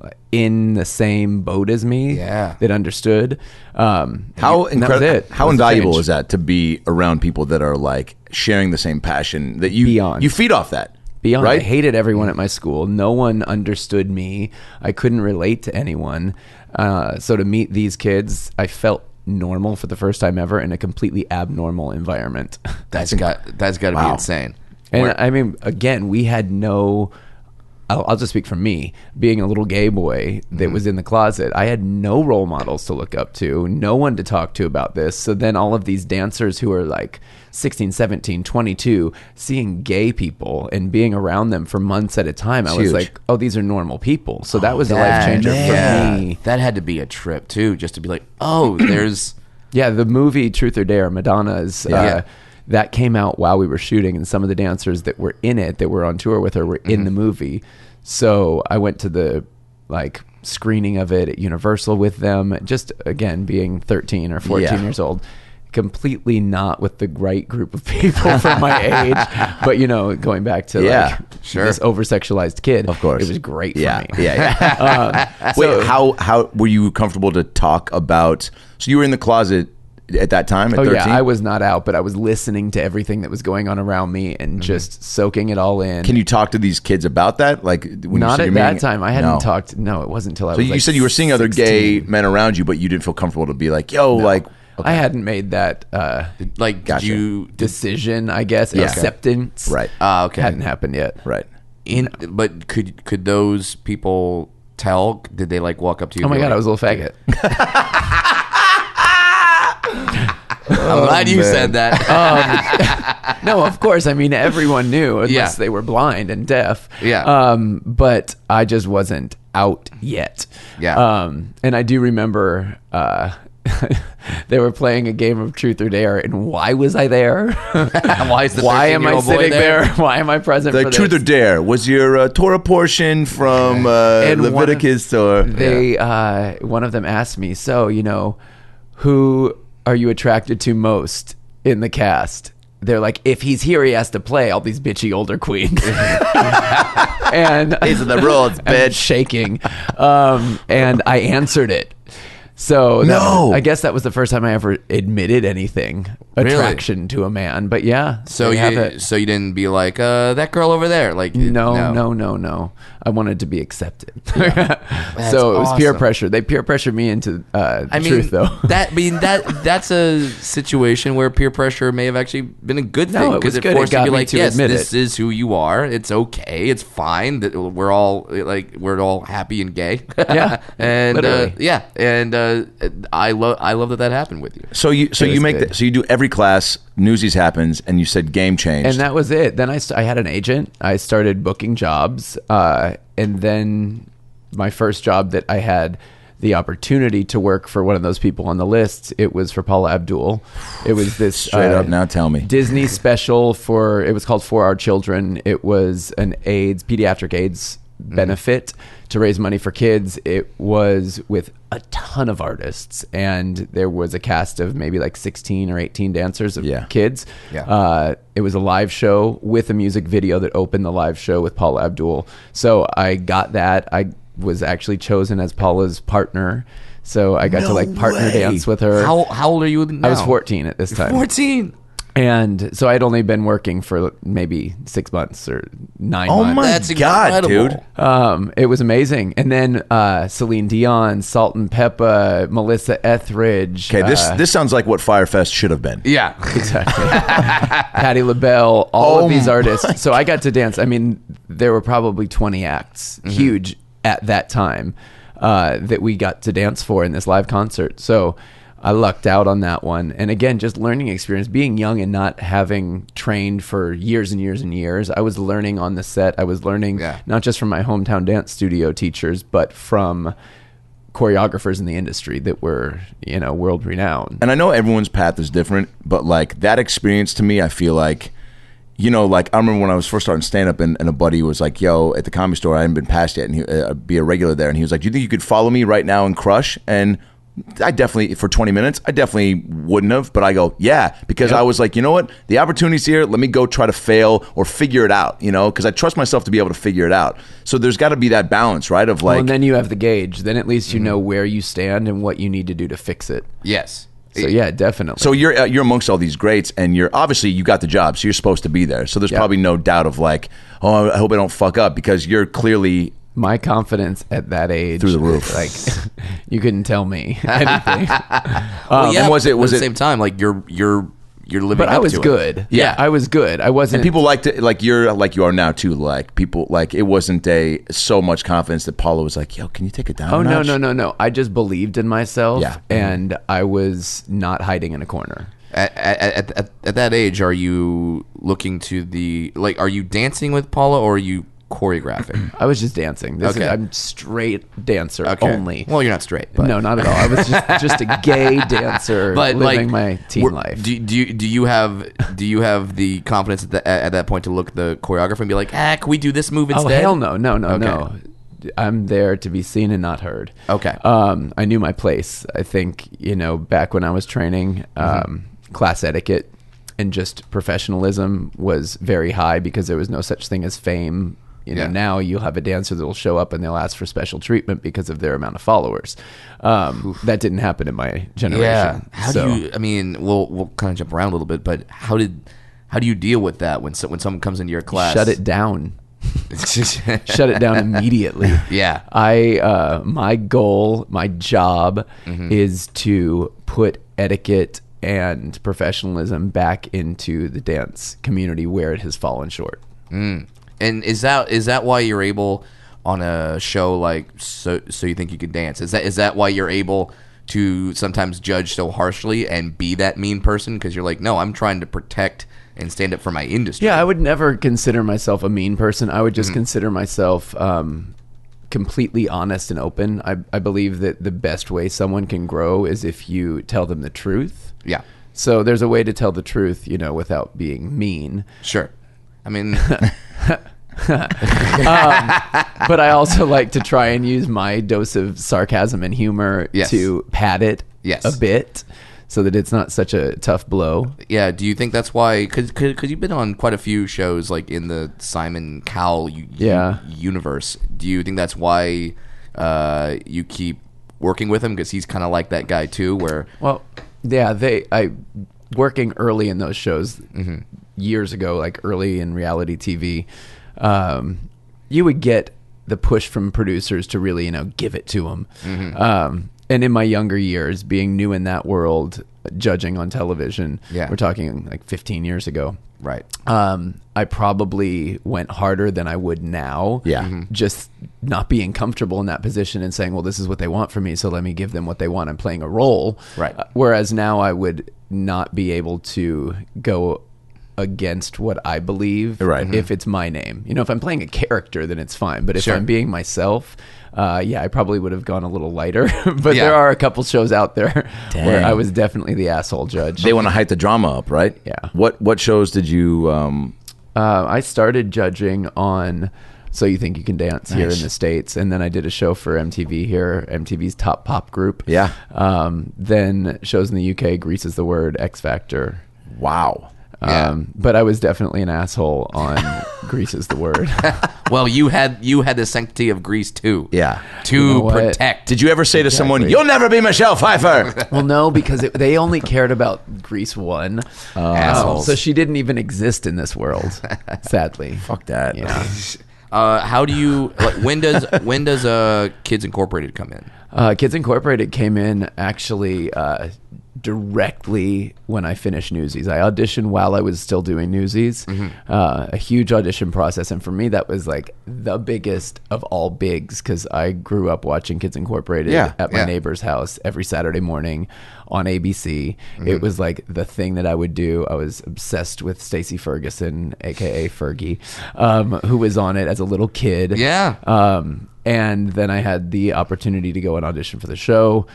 in the same boat as me, Yeah. that understood. Um, How and that was incredible! it. How That was the invaluable change. is that to be around people that are like sharing the same passion that you Beyond. you feed off that? Beyond, right? I hated everyone at my school. No one understood me. I couldn't relate to anyone. Uh, so to meet these kids, I felt normal for the first time ever in a completely abnormal environment. That's got that's got to Wow. be insane. And Where- I mean, again, we had no. I'll, I'll just speak for me. Being a little gay boy that was in the closet, I had no role models to look up to, no one to talk to about this. So then all of these dancers who are like sixteen, seventeen, twenty-two, seeing gay people and being around them for months at a time, I It's was huge. like, oh, these are normal people. So that was a life That- changer yeah. for me. That had to be a trip too, just to be like, oh, there's Yeah, the movie Truth or Dare, Madonna's, Yeah. uh, that came out while we were shooting, and some of the dancers that were in it, that were on tour with her, were in the movie. So I went to the like screening of it at Universal with them, just again being thirteen or fourteen Yeah. years old. Completely not with the right group of people for my age, but you know, going back to Yeah, like sure. this oversexualized kid, Of course. it was great Yeah, for me. yeah, yeah. Um, Wait, so- how how were you comfortable to talk about? So you were in the closet at that time at Oh thirteen? yeah, I was not out, but I was listening to everything that was going on around me and just soaking it all in. Can you talk to these kids about that? Like when Not you said at you're that meeting- time. I hadn't No. talked. No, it wasn't until I So was. you like said you were seeing other gay sixteen. men around you, but you didn't feel comfortable to be like, yo, like. I hadn't made that uh, like, Gotcha. did you decision. I guess Yeah. acceptance. Right. Ah, okay. Hadn't happened yet. Right. in? But could could those people tell? Did they like walk up to you? Oh and my be god, like, I was a little faggot. I'm glad you man. said that. No, of course. I mean, everyone knew unless Yeah. they were blind and deaf. Yeah. Um, but I just wasn't out yet. Yeah. Um, and I do remember uh, they were playing a game of Truth or Dare, and why was I there? Why is the Why am I thirteen-year-old boy sitting there? there? Why am I present Like for truth this? or dare? Was your uh, Torah portion from uh, And one of- Leviticus or? They uh, one of them asked me, so you know, who are you attracted to most in the cast? They're like, if he's here, he has to play all these bitchy older queens. And These are the rules, I'm bitch. shaking. Um, and I answered it. So that- No. I guess that was the first time I ever admitted anything attraction to a man. But yeah, So they have you, it. so you didn't be like uh, that girl over there, like No, no, no, no. I wanted to be accepted. so it was awesome. peer pressure. They peer pressured me into uh, the I mean, truth, though. that I mean that that's a situation where peer pressure may have actually been a good No, thing it was it good. It forced you got to be me like, to yes, admit this it. is who you are. It's okay. It's fine that we're all like we're all happy and gay. Yeah, and uh, literally. yeah, and uh, I love I love that that happened with you. So you so It you was make good. the, so you do every class. Newsies happens, and you said game changed. And that was it. Then I, st- I had an agent. I started booking jobs. Uh, and then my first job that I had the opportunity to work for one of those people on the list, it was for Paula Abdul. It was this Straight uh, up, now tell me. Disney special for, it was called For Our Children. It was an AIDS, pediatric AIDS benefit to raise money for kids. It was with a ton of artists, and there was a cast of maybe like sixteen or eighteen dancers of Yeah. kids. Yeah. Uh, it was a live show with a music video that opened the live show with Paula Abdul. So I got that. I was actually chosen as Paula's partner. So I got to No like partner way. dance with her. How how old are you now? I was fourteen at this time. Fourteen. And so I'd only been working for maybe six months or nine Oh months. my That's God, incredible. dude. Um, it was amazing. And then uh, Celine Dion, Salt and Peppa, Melissa Etheridge. Okay, this uh, this sounds like what Firefest should have been. Yeah. exactly. Patti LaBelle, all Oh of these my artists. So I got to dance. I mean, there were probably twenty acts, huge at that time, uh, that we got to dance for in this live concert. So I lucked out on that one. And again, just learning experience, being young and not having trained for years and years and years. I was learning on the set. I was learning Yeah. not just from my hometown dance studio teachers, but from choreographers in the industry that were, you know, world renowned. And I know everyone's path is different, but like that experience to me, I feel like, you know, like I remember when I was first starting stand up, and, and a buddy was like, "Yo, at the Comedy Store, I hadn't been past yet, and he uh, be a regular there." And he was like, "Do you think you could follow me right now and crush?" And I definitely, for twenty minutes, I definitely wouldn't have, but I go, yeah, because I was like, you know what, the opportunity's here. Let me go try to fail or figure it out, you know, because I trust myself to be able to figure it out. So there's got to be that balance, right? Of Well, like, and then you have the gauge. Then at least you know where you stand and what you need to do to fix it. Yes. So yeah, definitely. so you're uh, you're amongst all these greats, and you're obviously you got the job, so you're supposed to be there. So there's Yeah. probably no doubt of like, oh, I hope I don't fuck up, because you're clearly my confidence at that age, Through the roof. like you couldn't tell me anything. Well, yeah, and was it- but was at it- the same time like you're you're you're living But I up was to it. good. Yeah. I was good. I wasn't. And people like to like you're like you are now too. Like people like it wasn't a so much confidence that Paula was like, "Yo, can you take it down?" Oh a no notch?" no no no! I just believed in myself, Yeah. and I was not hiding in a corner. At, at, at, at that age, are you looking to the like? Are you dancing with Paula, or are you choreographing? I was just dancing. This Okay. is, I'm straight dancer Okay. only. Well, you're not straight, but no, not at all. I was just, just a gay dancer but living like my teen were- life. Do, do you do you have do you have the confidence at, the, at that point to look at the choreographer and be like, ah, can we do this move Oh instead? hell no, no, no, Okay. no! I'm there to be seen and not heard. Okay. Um, I knew my place. I think you know back when I was training, Mm-hmm. um, class etiquette and just professionalism was very high because there was no such thing as fame. You know, Yeah. now you'll have a dancer that will show up and they'll ask for special treatment because of their amount of followers. Um, that didn't happen in my generation. Yeah. How So- do you? I mean, we'll we'll kind of jump around a little bit, but how did how do you deal with that when so, when someone comes into your class? shut it down? Shut it down immediately. Yeah. I uh, my goal, my job Mm-hmm. is to put etiquette and professionalism back into the dance community where it has fallen short. And is that is that why you're able on a show like so so you think you can dance? Is that is that why you're able to sometimes judge so harshly and be that mean person because you're like, no, I'm trying to protect and stand up for my industry. Yeah, I would never consider myself a mean person. I would just mm-hmm. consider myself um, completely honest and open. I, I believe that the best way someone can grow is if you tell them the truth. Yeah. So there's a way to tell the truth, you know, without being mean. Sure. I mean... um, but I also like to try and use my dose of sarcasm and humor yes. to pad it yes. a bit so that it's not such a tough blow. Yeah, do you think that's why, because you've been on quite a few shows like in the Simon Cowell u- yeah. universe, do you think that's why uh, you keep working with him, because he's kind of like that guy too, where... Well, yeah, they I working early in those shows mm-hmm. years ago, like early in reality T V, um, you would get the push from producers to really, you know, give it to them. Mm-hmm. Um, and in my younger years, being new in that world, judging on television, yeah. we're talking like fifteen years ago. Right. Um, I probably went harder than I would now. Yeah. Mm-hmm. Just not being comfortable in that position and saying, well, this is what they want from me, so let me give them what they want. I'm playing a role. Right. Uh, whereas now I would not be able to go against what I believe right. if it's my name. You know, if I'm playing a character, then it's fine. But if Sure. I'm being myself, uh, yeah, I probably would have gone a little lighter. But Yeah. there are a couple shows out there Dang. where I was definitely the asshole judge. They want to hype the drama up, right? Yeah. What what shows did you? Um, Uh, I started judging on So You Think You Can Dance here Nice. in the States, and then I did a show for M T V here, M T V's top pop group. Yeah. Um, then shows in the U K, Grease is the Word, X Factor. wow. Yeah. Um, but I was definitely an asshole on Grease is the Word. Well, you had you had the sanctity of Grease too. Yeah. To You know what? protect. Did you ever say to someone, Exactly. "You'll never be Michelle Pfeiffer"? Well, no, because it, they only cared about Grease one. Assholes. So she didn't even exist in this world, sadly. Fuck that. Yeah. Uh, how do you? Like, when does when does uh, Kids Incorporated come in? Uh, Kids Incorporated came in actually uh, directly when I finished Newsies. I auditioned while I was still doing Newsies, Mm-hmm. uh, a huge audition process. And for me, that was like the biggest of all bigs because I grew up watching Kids Incorporated Yeah, at my yeah. neighbor's house every Saturday morning on A B C. Mm-hmm. It was like the thing that I would do. I was obsessed with Stacey Ferguson, a k a. Fergie, um, who was on it as a little kid. Yeah. Um, and then I had the opportunity to go and audition for the show.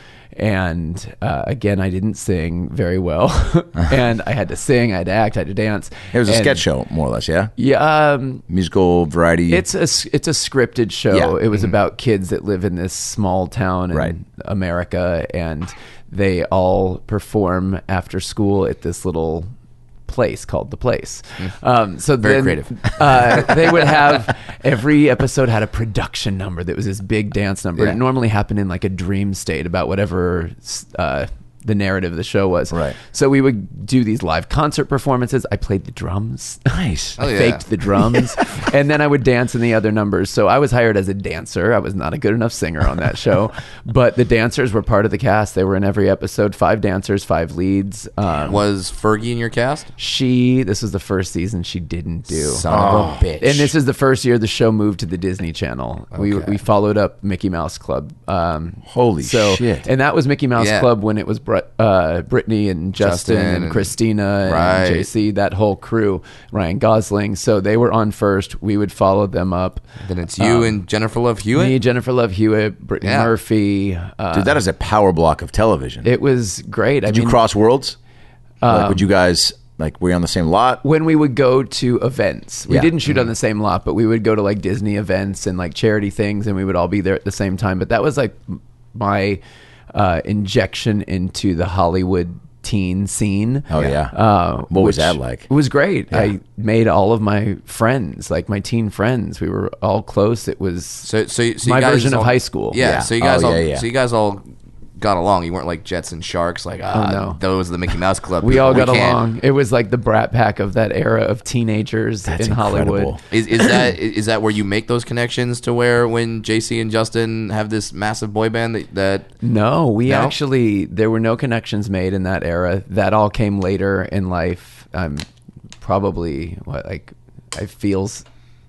And uh, again, I didn't sing very well. And I had to sing, I had to act, I had to dance. It was a And- sketch show, more or less. Yeah. Yeah, um, Musical variety. it's a s- it's a scripted show. Yeah. It was about kids that live in this small town in Right. America, and they all perform after school at this little place called The Place. Um, so Very then, creative. uh, they would have every episode had a production number that was this big dance number. Yeah. It normally happened in like a dream state about whatever uh, the narrative of the show was. Right. So we would do these live concert performances. I played the drums. nice. Oh, I yeah. faked the drums, and then I would dance in the other numbers. So I was hired as a dancer. I was not a good enough singer on that show, but the dancers were part of the cast. They were in every episode. Five dancers, five leads. Um, Was Fergie in your cast? she, this was the first season she didn't do. Son of a bitch. And this is the first year the show moved to the Disney Channel. We Okay. we followed up Mickey Mouse Club. Um, Holy so, shit. And that was Mickey Mouse Yeah. Club when it was Br- uh, Brittany and Justin, Justin and and- Christina and Right. J C, that whole crew, Ryan Gosling. So they were on first. We would follow them up. Then it's you Um, and Jennifer Love Hewitt. Me, Jennifer Love Hewitt, Brittany Yeah. Murphy. Uh, Dude, that is a power block of television. it was great. I Did mean, you cross worlds? like, would you guys like were you on the same lot? when we would go to events, we Yeah. didn't shoot on the same lot, but we would go to like Disney events and like charity things, and we would all be there at the same time. But that was like my uh, injection into the Hollywood teen scene. Oh, yeah. Uh, What was which that like? It was great. I made all of my friends, like my teen friends. We were all close. It was So, so, so my you guys version of all- high school. Yeah, Yeah. So you guys Oh, all, yeah, yeah. so you guys all got along. You weren't like Jets and Sharks. Like, ah, no. those are the Mickey Mouse Club. We people. all got can't- along. It was like the Brat Pack of that era of teenagers That's in Hollywood. incredible. Is, is that is that where you make those connections to where when J C and Justin have this massive boy band that, that No, we No? actually there were no connections made in that era. That all came later in life. I'm probably what like I feels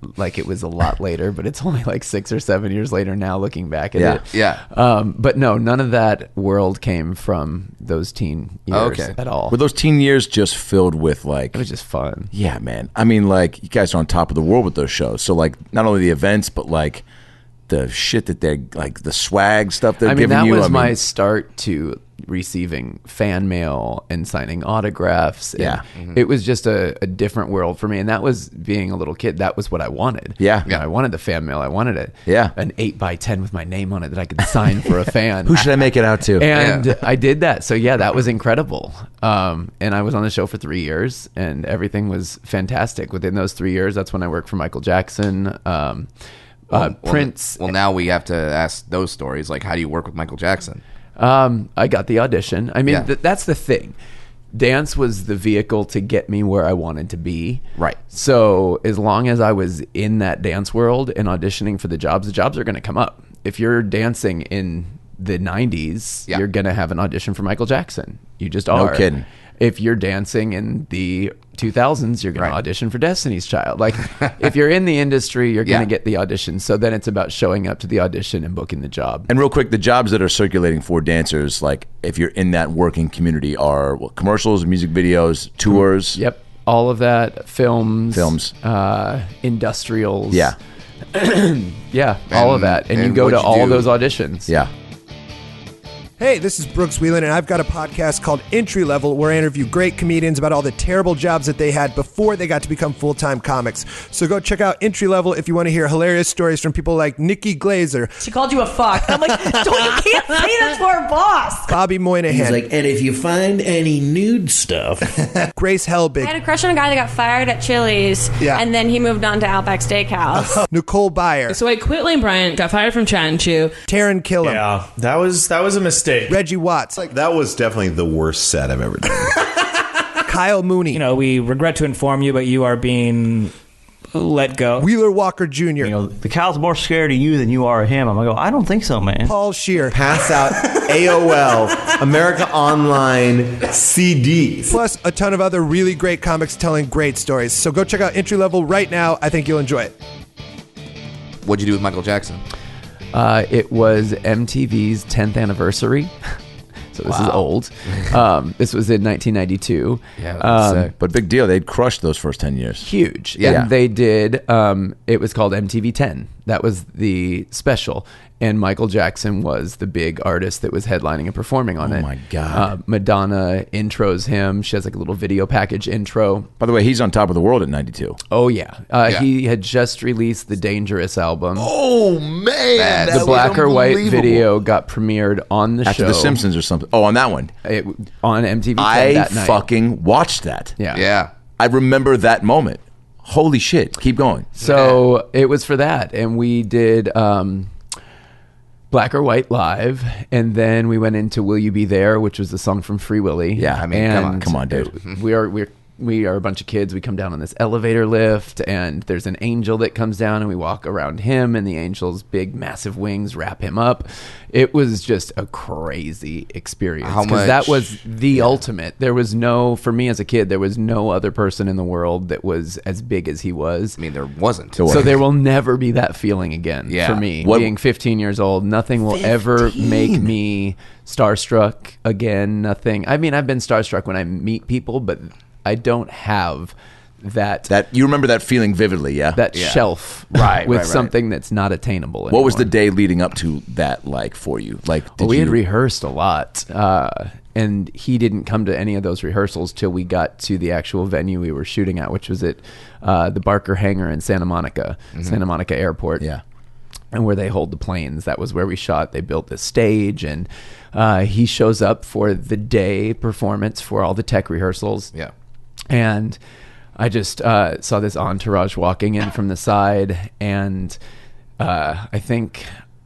like it was a lot later, but it's only like six or seven years later now looking back at Yeah. it. Yeah. Um, but no, none of that world came from those teen years Okay. at all. Were those teen years just filled with like? It was just fun. Yeah, man. I mean, like you guys are on top of the world with those shows. So like, not only the events, but like the shit that they're like the swag stuff they're I mean, giving that you. was I mean, my start to receiving fan mail and signing autographs. And Yeah. it was just a, a different world for me. And that was being a little kid. That was what I wanted. Yeah. You know, I wanted the fan mail. I wanted it. Yeah. An eight by ten with my name on it that I could sign for a fan. Who should I make it out to? And Yeah. I did that. So yeah, that was incredible. Um, and I was on the show for three years, and everything was fantastic. Within those three years, that's when I worked for Michael Jackson, um, uh, Well, Prince. Well, now we have to ask those stories. Like, how do you work with Michael Jackson? Um, I got the audition. I mean, Yeah. th- that's the thing. Dance was the vehicle to get me where I wanted to be. Right. So as long as I was in that dance world and auditioning for the jobs, the jobs are going to come up. If you're dancing in the nineties, Yeah. you're going to have an audition for Michael Jackson. You just are. kidding. If you're dancing in the two thousands, you're going Right. to audition for Destiny's Child. Like, if you're in the industry, you're going Yeah. to get the audition. So then it's about showing up to the audition and booking the job. And real quick, the jobs that are circulating for dancers, like if you're in that working community, are what, commercials, music videos, tours. Yep, all of that, films, Films. uh, industrials. Yeah. yeah, all of And- that, and, you and go to what'd you all do? those auditions. Yeah. Hey, this is Brooks Wheelan, and I've got a podcast called Entry Level where I interview great comedians about all the terrible jobs that they had before they got to become full-time comics. So go check out Entry Level if you want to hear hilarious stories from people like Nikki Glazer, She called you a fuck. I'm like, don't, you can't say that to our boss. Bobby Moynihan, He's like, and if you find any nude stuff, Grace I had Helbig, a crush on a guy that got fired at Chili's, Yeah. and then he moved on to Outback Steakhouse. Nicole Byer, So I quit Lane Bryant, got fired from Chat and Chew. Taryn Killam, Yeah, that was that was a mistake. Reggie Watts, Like that was definitely the worst set I've ever done. Kyle Mooney, You know, we regret to inform you, but you are being let go. Wheeler Walker Junior, You know, the cow's more scared of you than you are of him. I'm like, I don't think so, man. Paul Shear, pass out A O L, America Online C Ds. plus a ton of other really great comics telling great stories. So go check out Entry Level right now. I think you'll enjoy it. What'd you do with Michael Jackson? Uh, it was M T V's tenth anniversary. So this is old. Um, this was in nineteen ninety-two. Yeah, Um, sick. But big deal. They'd crushed those first ten years. huge. Yeah. And they did, um, it was called M T V ten. That was the special. And Michael Jackson was the big artist that was headlining and performing on Oh it. my God. Uh, Madonna intros him. She has like a little video package intro. By the way, he's on top of the world at ninety-two. Oh, yeah. Uh, Yeah. He had just released the Dangerous album. Oh man, the black or white video got premiered on the After show. The Simpsons or something. Oh, on that one. It, on M T V ten I that night. fucking watched that. Yeah. Yeah. I remember that moment. Holy shit. Keep going. So it was for that, and we did um, Black or White live, and then we went into "Will You Be There," which was the song from Free Willy. Yeah, I mean, come on. And Come on, dude. it- We are we're we are a bunch of kids. We come down on this elevator lift, and there's an angel that comes down, and we walk around him, and the angel's big, massive wings wrap him up. It was just a crazy experience How because that much- was the ultimate. There was no, for me as a kid, there was no other person in the world that was as big as he was. I mean, there wasn't. So there will never be that feeling again Yeah. for me. What- Being fifteen years old, nothing will ever make me starstruck again. Nothing. I mean, I've been starstruck when I meet people, but I don't have that that, That you remember that feeling vividly, yeah? Yeah. shelf Right, with right, right. something that's not attainable What was the anymore. day leading up to that like for you? Like, did Well, we you, had rehearsed a lot, uh, and he didn't come to any of those rehearsals till we got to the actual venue we were shooting at, which was at uh, the Barker Hangar in Santa Monica, Santa Monica Airport. Yeah. And where they hold the planes. That was where we shot. They built this stage, and uh, he shows up for the day performance for all the tech rehearsals. Yeah. And I just uh, saw this entourage walking in from the side, and uh, I think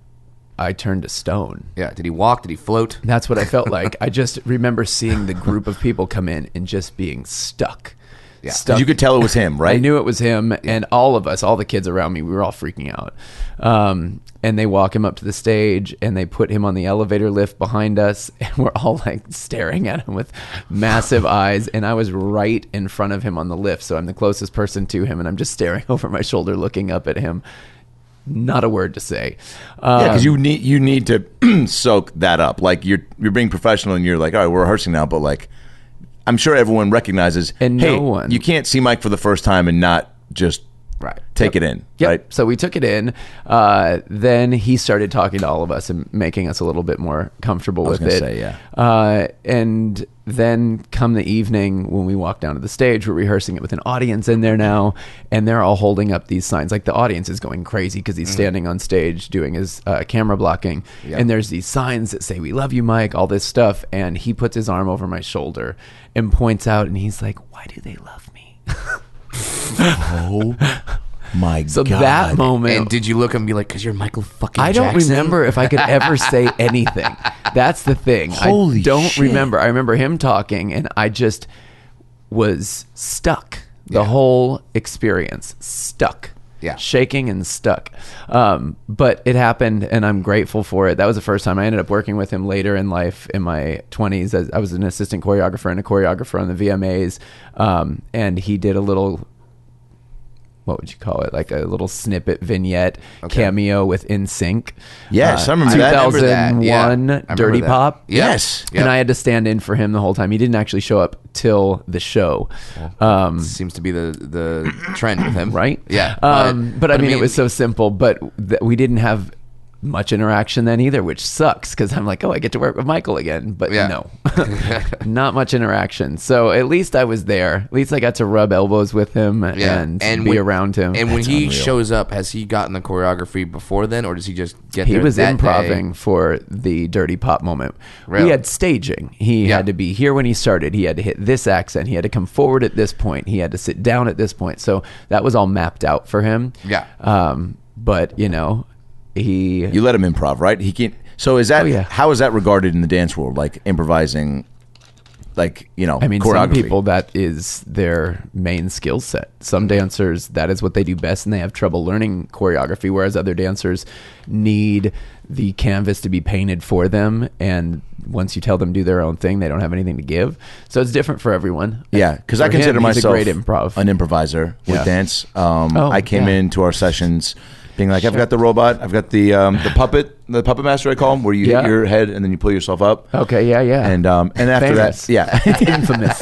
I turned to stone. Yeah. Did he walk? Did he float? That's what I felt like. I just remember seeing the group of people come in and just being stuck. Yeah. You could tell it was him, right? I knew it was him, and all of us, all the kids around me, we were all freaking out. Um, and they walk him up to the stage, and they put him on the elevator lift behind us, and we're all like staring at him with massive eyes. And I was right in front of him on the lift, so I'm the closest person to him, and I'm just staring over my shoulder, looking up at him. Not a word to say. Um, Yeah, because you need you need to soak that up. Like you're you're being professional, and you're like, all right, we're rehearsing now, but like, I'm sure everyone recognizes. And hey, no one- you can't see Mike for the first time and not just Right. take it in. Yep. Right. So we took it in. Uh, then he started talking to all of us and making us a little bit more comfortable I was with gonna it. say, yeah. Uh, and then come the evening when we walk down to the stage, we're rehearsing it with an audience in there now, and they're all holding up these signs. Like the audience is going crazy because he's standing on stage doing his uh, camera blocking, Yeah. and there's these signs that say "We love you, Mike," all this stuff, and he puts his arm over my shoulder and points out, and he's like, "Why do they love me?" Oh my So god! that moment, And did you look and be like, because you're Michael fucking I don't Jackson? remember if I could ever say anything. That's the thing. Holy I don't shit. remember. I remember him talking, and I just was stuck. The whole experience, stuck. Yeah. Shaking and stuck. Um, but it happened, and I'm grateful for it. That was the first time I ended up working with him later in life in my twenties. As I was an assistant choreographer and a choreographer on the V M As, um, and he did a little... what would you call it? Like a little snippet vignette cameo with In Sync. Yes, I remember that. I remember that. two thousand one Yeah, I remember Dirty that. Pop. Yeah. Yes. Yep. And I had to stand in for him the whole time. He didn't actually show up till the show. Um, Seems to be the the trend with him, right? Yeah. Um, but, I mean, it was so simple, but th- we didn't have much interaction then either, which sucks because I'm like, oh, I get to work with Michael again. But Yeah. no, not much interaction. So at least I was there. At least I got to rub elbows with him Yeah. and, And be when- around him. And when That's he unreal. shows up, has he gotten the choreography before then, or does he just get He there was that improving day? for the Dirty Pop moment. Really? We had staging. He Yeah. had to be here when he started. He had to hit this accent. He had to come forward at this point. He had to sit down at this point. So that was all mapped out for him. Yeah. Um, but you know, he You let him improv, right? He can. So is that Oh, yeah. how is that regarded in the dance world? Like improvising, like you know, I mean, some choreography. people that is their main skill set. Some dancers that is what they do best, and they have trouble learning choreography. Whereas other dancers need the canvas to be painted for them, and once you tell them to do their own thing, they don't have anything to give. So it's different for everyone. Yeah, because I For consider him, he's myself a great improv. an improviser with Yeah. dance. Um, Oh, I came yeah. into our sessions being like, I've got the robot, I've got the um, the puppet, the puppet master I call him, where you Yeah. hit your head and then you pull yourself up. Okay, yeah, yeah. And um, and after Famous. that, yeah, Infamous.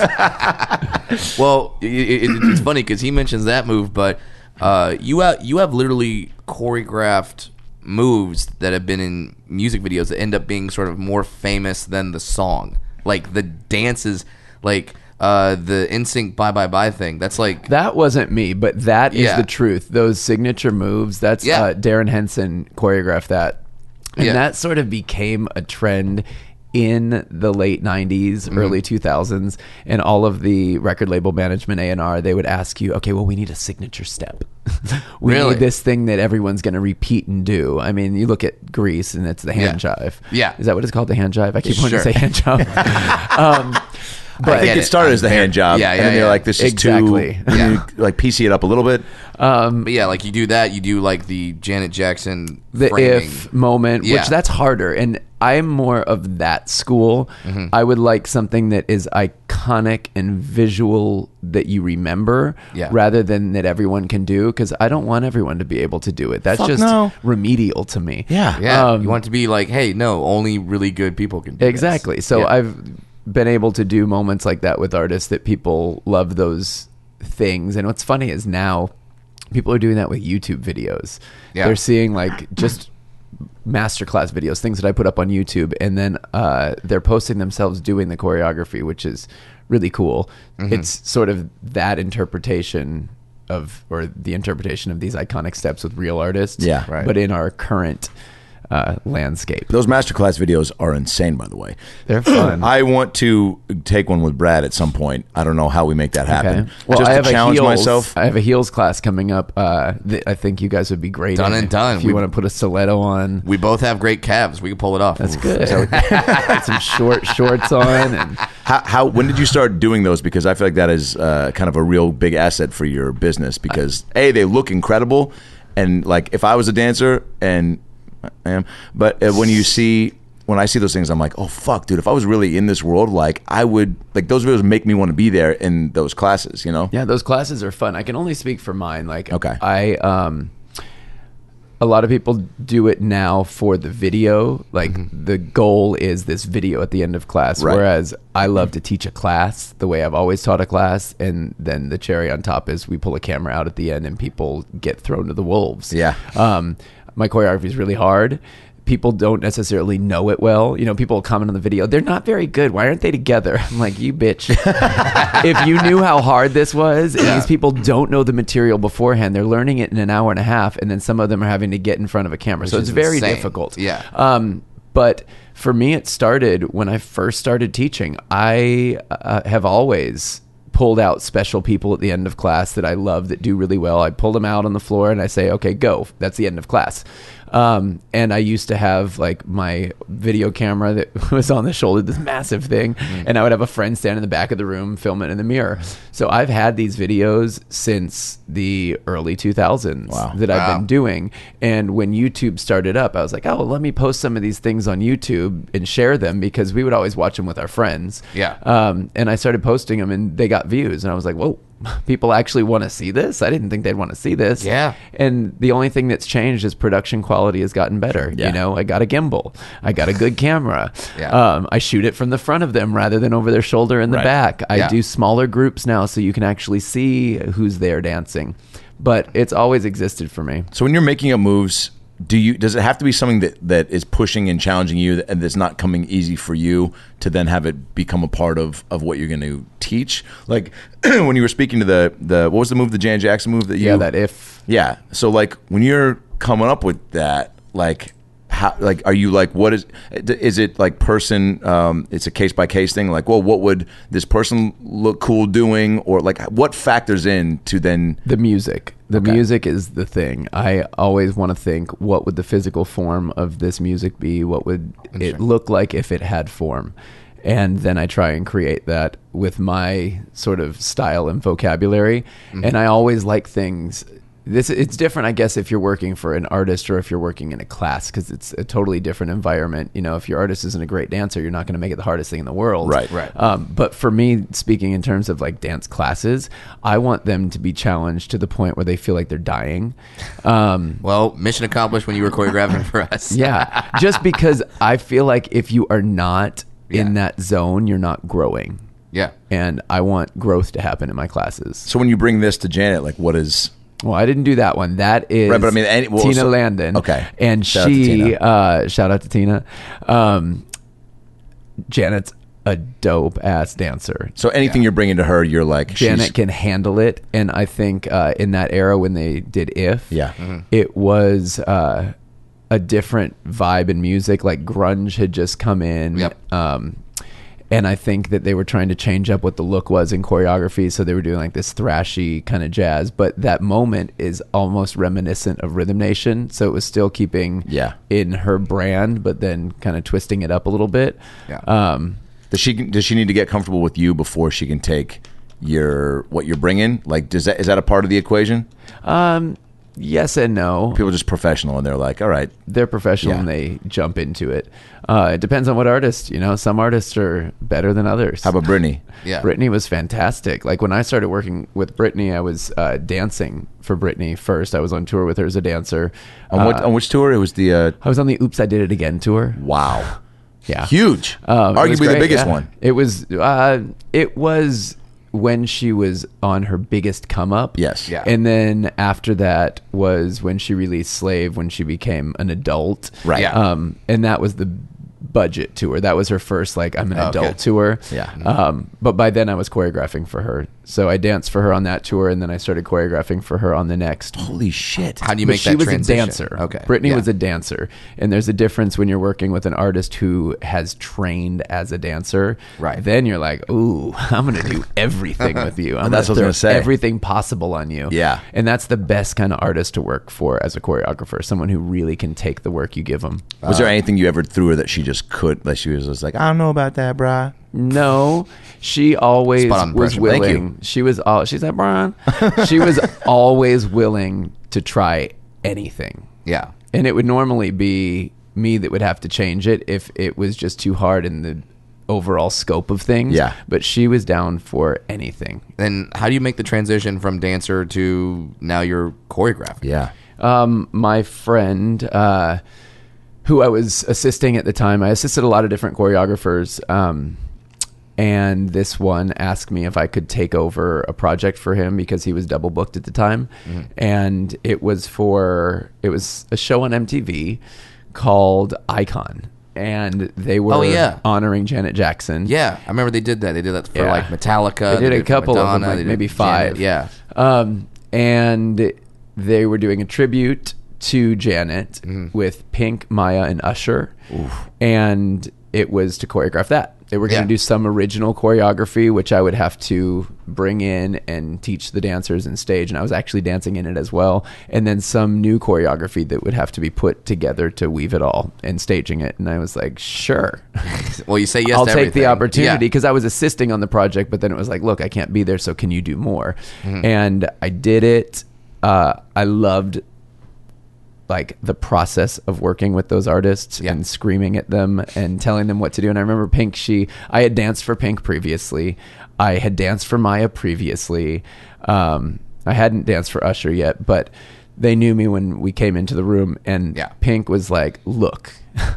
Well, it, it, it's funny because he mentions that move, but uh, you have you have literally choreographed moves that have been in music videos that end up being sort of more famous than the song. Like the dances, like uh, the N Sync "Bye Bye Bye" thing. That's like That wasn't me, but that is Yeah. the truth. Those signature moves, that's Yeah. uh, Darren Henson choreographed that. And Yeah. that sort of became a trend in the late nineties, Mm-hmm. early two thousands, and all of the record label management, A and R, they would ask you, okay, well, we need a signature step. we Really? need this thing that everyone's going to repeat and do. I mean, you look at Grease, and it's the hand Yeah. jive. Yeah. Is that what it's called, the hand jive? I keep wanting to Sure. say hand jive. um, I think get it it. started as the I'm hand fair. job, Yeah, and yeah, then they're yeah. like, "This is Exactly. too," Yeah. you, like P C it up a little bit. But yeah, like you do that, you do like the Janet Jackson the framing. if moment, Yeah. which that's harder. And I'm more of that school. Mm-hmm. I would like something that is iconic and visual that you remember Yeah. rather than that everyone can do, because I don't want everyone to be able to do it. That's Fuck just no. remedial to me. Yeah. Yeah, Um, you want it to be like, hey, no, only really good people can do this. Exactly. So Yeah. I've been able to do moments like that with artists that people love those things. And what's funny is now people are doing that with YouTube videos. Yeah. They're seeing like just masterclass videos, things that I put up on YouTube, and then uh, they're posting themselves doing the choreography, which is really cool. Mm-hmm. It's sort of that interpretation of, or the interpretation of these iconic steps with real artists. Yeah. Right. But in our current uh, landscape. Those masterclass videos are insane, by the way. They're fun. I want to take one with Brad at some point. I don't know how we make that happen. Okay. Well, Just I to have challenge a heels, myself. I have a heels class coming up. Uh, that I think you guys would be great. Done in. and done. If you We- want to put a stiletto on, We both have great calves. We can pull it off. that's good. Put some short shorts on, and How, how when did you start doing those? Because I feel like that is uh, kind of a real big asset for your business. Because a they look incredible, and like if I was a dancer, and I am, but uh, when you see when I see those things, I'm like, oh fuck, dude! If I was really in this world, like I would like those videos make me want to be there in those classes. You know? yeah, those classes are fun. I can only speak for mine. Like, Okay. I um, a lot of people do it now for the video. Like the goal is this video at the end of class. Right. Whereas I love to teach a class the way I've always taught a class, and then the cherry on top is we pull a camera out at the end and people get thrown to the wolves. Yeah. Um, my choreography is really hard. People don't necessarily know it well. You know, people comment on the video, they're not very good. Why aren't they together? I'm like, you bitch. If you knew how hard this was, and these people don't know the material beforehand, they're learning it in an hour and a half, and then some of them are having to get in front of a camera. Which so it's is very insane. difficult. Yeah. Um, but for me, it started when I first started teaching. I uh, have always pulled out special people at the end of class that I love that do really well. I pull them out on the floor and I say, okay, go. That's the end of class. Um, and I used to have like my video camera that was on the shoulder, this massive thing. Mm. And I would have a friend stand in the back of the room, film it in the mirror. So I've had these videos since the early two thousands Wow. that I've Wow. been doing. And when YouTube started up, I was like, oh, let me post some of these things on YouTube and share them, because we would always watch them with our friends. Yeah. Um, and I started posting them and they got views. And I was like, whoa, people actually want to see this? I didn't think they'd want to see this. Yeah. And the only thing that's changed is production quality has gotten better. Yeah. You know, I got a gimbal. I got a good camera. Yeah. Um, I shoot it from the front of them rather than over their shoulder in the Right. back. I Yeah. do smaller groups now so you can actually see who's there dancing. But it's always existed for me. So when you're making up moves, do you does it have to be something that, that is pushing and challenging you, and that's not coming easy for you to then have it become a part of, of what you're going to teach? Like when you were speaking to the the what was the move, the Janet Jackson move that you Yeah, that if. yeah. So like when you're coming up with that, like how like are you like what is is it like person? Um, it's a case by case thing. Like, well, what would this person look cool doing, or like what factors in to then The music. The Okay. music is the thing. I always want to think, what would the physical form of this music be? What would it look like if it had form? And then I try and create that with my sort of style and vocabulary. And I always like things. This it's different, I guess, if you're working for an artist or if you're working in a class, because it's a totally different environment. You know, if your artist isn't a great dancer, you're not going to make it the hardest thing in the world. Right. Right. Um, but for me, speaking in terms of like dance classes, I want them to be challenged to the point where they feel like they're dying. Um, Well, mission accomplished when you were choreographing for us. yeah, just because I feel like if you are not in Yeah. that zone, you're not growing. Yeah. And I want growth to happen in my classes. so when you bring this to Janet, like what is Well, I didn't do that one. That is Right, but I mean, any- well, Tina so- Landon. okay. And Shout out to she, Tina. uh, shout out to Tina. Um, Janet's a dope ass dancer. so anything you're bringing to her, you're like Janet she's, can handle it. And I think uh, in that era when they did If, Yeah. it was uh, a different vibe in music. Like grunge had just come in. Yep. Um, and I think that they were trying to change up what the look was in choreography. So they were doing like this thrashy kind of jazz. But that moment is almost reminiscent of Rhythm Nation. So it was still keeping Yeah. in her brand, but then kind of twisting it up a little bit. Yeah. Um, Does she does she need to get comfortable with you before she can take your what you're bringing? Like, does that is that a part of the equation? um, yes and no. People are just professional and they're like, all right, They're professional Yeah. and they jump into it. Uh, it depends on what artist. You know, some artists are better than others. how about Brittany? Yeah. Brittany was fantastic. Like when I started working with Brittany, I was uh, dancing for Brittany first. I was on tour with her as a dancer. On what Uh, on which tour? It was the uh, I was on the Oops, I Did It Again tour. wow, Yeah. huge, Um, it was arguably the great, biggest yeah. one. It was. Uh, it was when she was on her biggest come up. Yes. Yeah. And then after that was when she released Slave, when she became an adult. Right. Yeah. Um, and that was the budget tour. That was her first like I'm an Okay. adult tour. Yeah. Um, but by then I was choreographing for her So I danced for her on that tour, and then I started choreographing for her on the next. Holy shit! How do you But make she that was transition? a dancer. Okay. Brittany Yeah. was a dancer, and there's a difference when you're working with an artist who has trained as a dancer. Right. Then you're like, ooh, I'm going to do everything with you. I'm That's gonna what I was throw gonna say. everything possible on you. Yeah. And that's the best kind of artist to work for as a choreographer, someone who really can take the work you give them. Was there anything you ever threw her that she just could? Like she was just like, I don't know about that, brah. No, she always Spot on was impression. Thank willing. She was all. She's like, Brian. She was always willing to try anything. Yeah. And it would normally be me that would have to change it if it was just too hard in the overall scope of things. Yeah. But she was down for anything. Then how do you make the transition from dancer to now you're choreographing? Yeah. Um, my friend, uh, who I was assisting at the time, I assisted a lot of different choreographers. Um, and this one asked me if I could take over a project for him because he was double booked at the time. Mm-hmm. And it was for, it was a show on M T V called Icon. And they were Oh, yeah. honoring Janet Jackson. Yeah, I remember they did that. They did that for Yeah. like Metallica. They did a for couple of them, Madonna, like they did maybe five. Janet, yeah. Um, and they were doing a tribute to Janet Mm-hmm. with Pink, Maya, and Usher. And it was to choreograph that. They were going to Yeah. do some original choreography, which I would have to bring in and teach the dancers and stage. And I was actually dancing in it as well. And then some new choreography that would have to be put together to weave it all and staging it. And I was like, sure. Well, you say yes I'll to take everything. the opportunity Yeah. because I was assisting on the project, but then it was like, look, I can't be there, so can you do more? Mm-hmm. And I did it. Uh, I loved like the process of working with those artists Yeah. and screaming at them and telling them what to do. And I remember Pink, she, I had danced for Pink previously. I had danced for Maya previously. Um, I hadn't danced for Usher yet, but they knew me when we came into the room, and Yeah. Pink was like, look,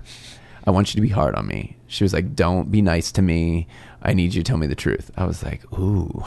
I want you to be hard on me. She was like, don't be nice to me. I need you to tell me the truth. I was like, ooh,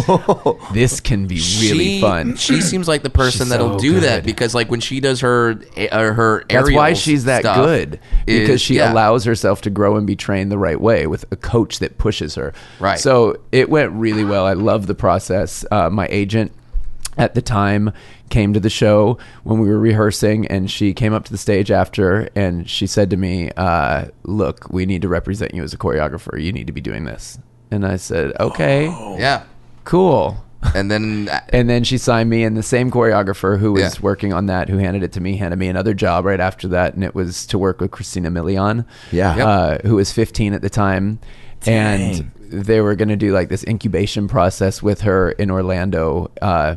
this can be really she, fun. She seems like the person She's that'll so do that good. because, like, when she does her uh, her That's aerial why she's that stuff good, because is- she yeah. allows herself to grow and be trained the right way with a coach that pushes her. Right. So it went really well. I love the process. Uh, my agent at the time came to the show when we were rehearsing, and she came up to the stage after, and she said to me, uh, look, we need to represent you as a choreographer. You need to be doing this. And I said, okay, Yeah. cool. And then And then she signed me, and the same choreographer who was Yeah. working on that, who handed it to me, handed me another job right after that, and it was to work with Christina Milian, Yeah. Yep. uh, who was fifteen at the time, Dang. and they were going to do like this incubation process with her in Orlando. Uh,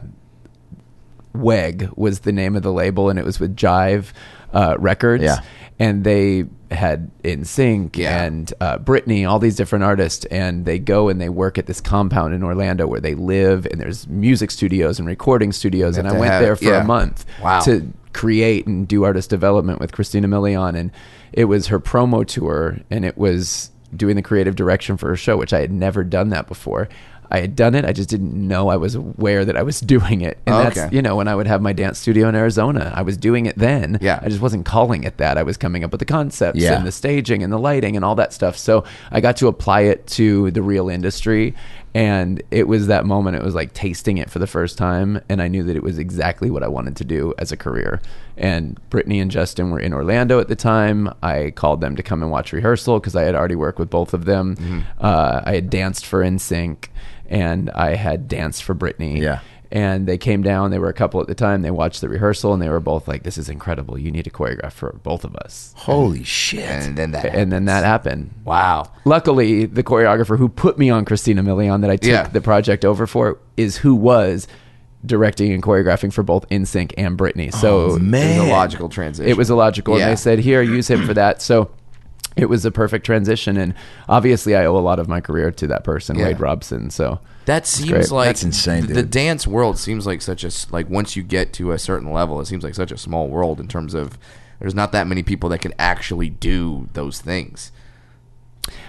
W E G was the name of the label, and it was with Jive uh, Records. Yeah. And they had N Sync Yeah. and uh, Britney, all these different artists, and they go and they work at this compound in Orlando where they live, and there's music studios and recording studios. And I to went have- there for yeah. a month Wow. to create and do artist development with Christina Milian, and it was her promo tour, and it was doing the creative direction for her show, which I had never done that before. I had done it, I just didn't know I was aware that I was doing it. And Oh, that's, okay. you know, when I would have my dance studio in Arizona, I was doing it then. Yeah. I just wasn't calling it that. I was coming up with the concepts Yeah. and the staging and the lighting and all that stuff. So I got to apply it to the real industry. And it was that moment, it was like tasting it for the first time. And I knew that it was exactly what I wanted to do as a career. And Brittany and Justin were in Orlando at the time. I called them to come and watch rehearsal because I had already worked with both of them. Mm-hmm. Uh, I had danced for N Sync, and I had danced for Britney. Yeah. And they came down, they were a couple at the time, they watched the rehearsal, and they were both like, this is incredible, you need to choreograph for both of us. Holy shit. and then that And then that happened. wow. Luckily, the choreographer who put me on Christina Milian that I took Yeah. the project over for is who was directing and choreographing for both N Sync and Britney. So Oh, It man. was a logical transition. it was a logical, Yeah. and they said, here, use him for that. So it was a perfect transition, and obviously I owe a lot of my career to that person, Yeah. Wade Robson. So That it's seems great. like That's insane, The dude. dance world seems like such a s- like once you get to a certain level, it seems like such a small world in terms of there's not that many people that can actually do those things.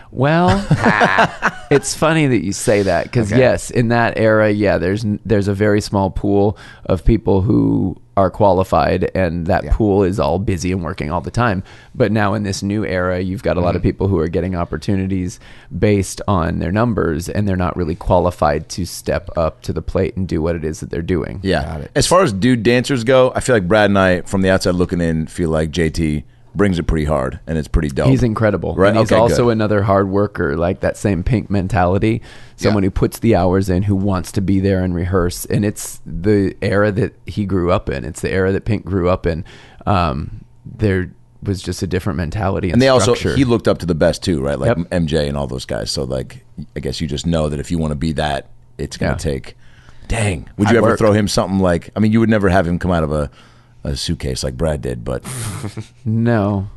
Well, it's funny that you say that because Okay. yes, in that era, yeah, there's there's a very small pool of people who are qualified, and that pool is all busy and working all the time. But now in this new era, you've got a lot of people who are getting opportunities based on their numbers, and they're not really qualified to step up to the plate and do what it is that they're doing. Yeah. As far as dude dancers go, I feel like Brad and I, from the outside looking in, feel like J T brings it pretty hard, and it's pretty dope. He's incredible. Right? And he's Okay, also good. another hard worker, like that same Pink mentality. Someone Yeah. who puts the hours in, who wants to be there and rehearse. And it's the era that he grew up in. It's the era that Pink grew up in. Um, there was just a different mentality and, And they structure. also, he looked up to the best too, right? Like Yep. M J and all those guys. So, like, I guess you just know that if you want to be that, it's going to Yeah. take. Dang. Would you Hard ever work. throw him something like, I mean, you would never have him come out of a, a suitcase like Brad did, but. No.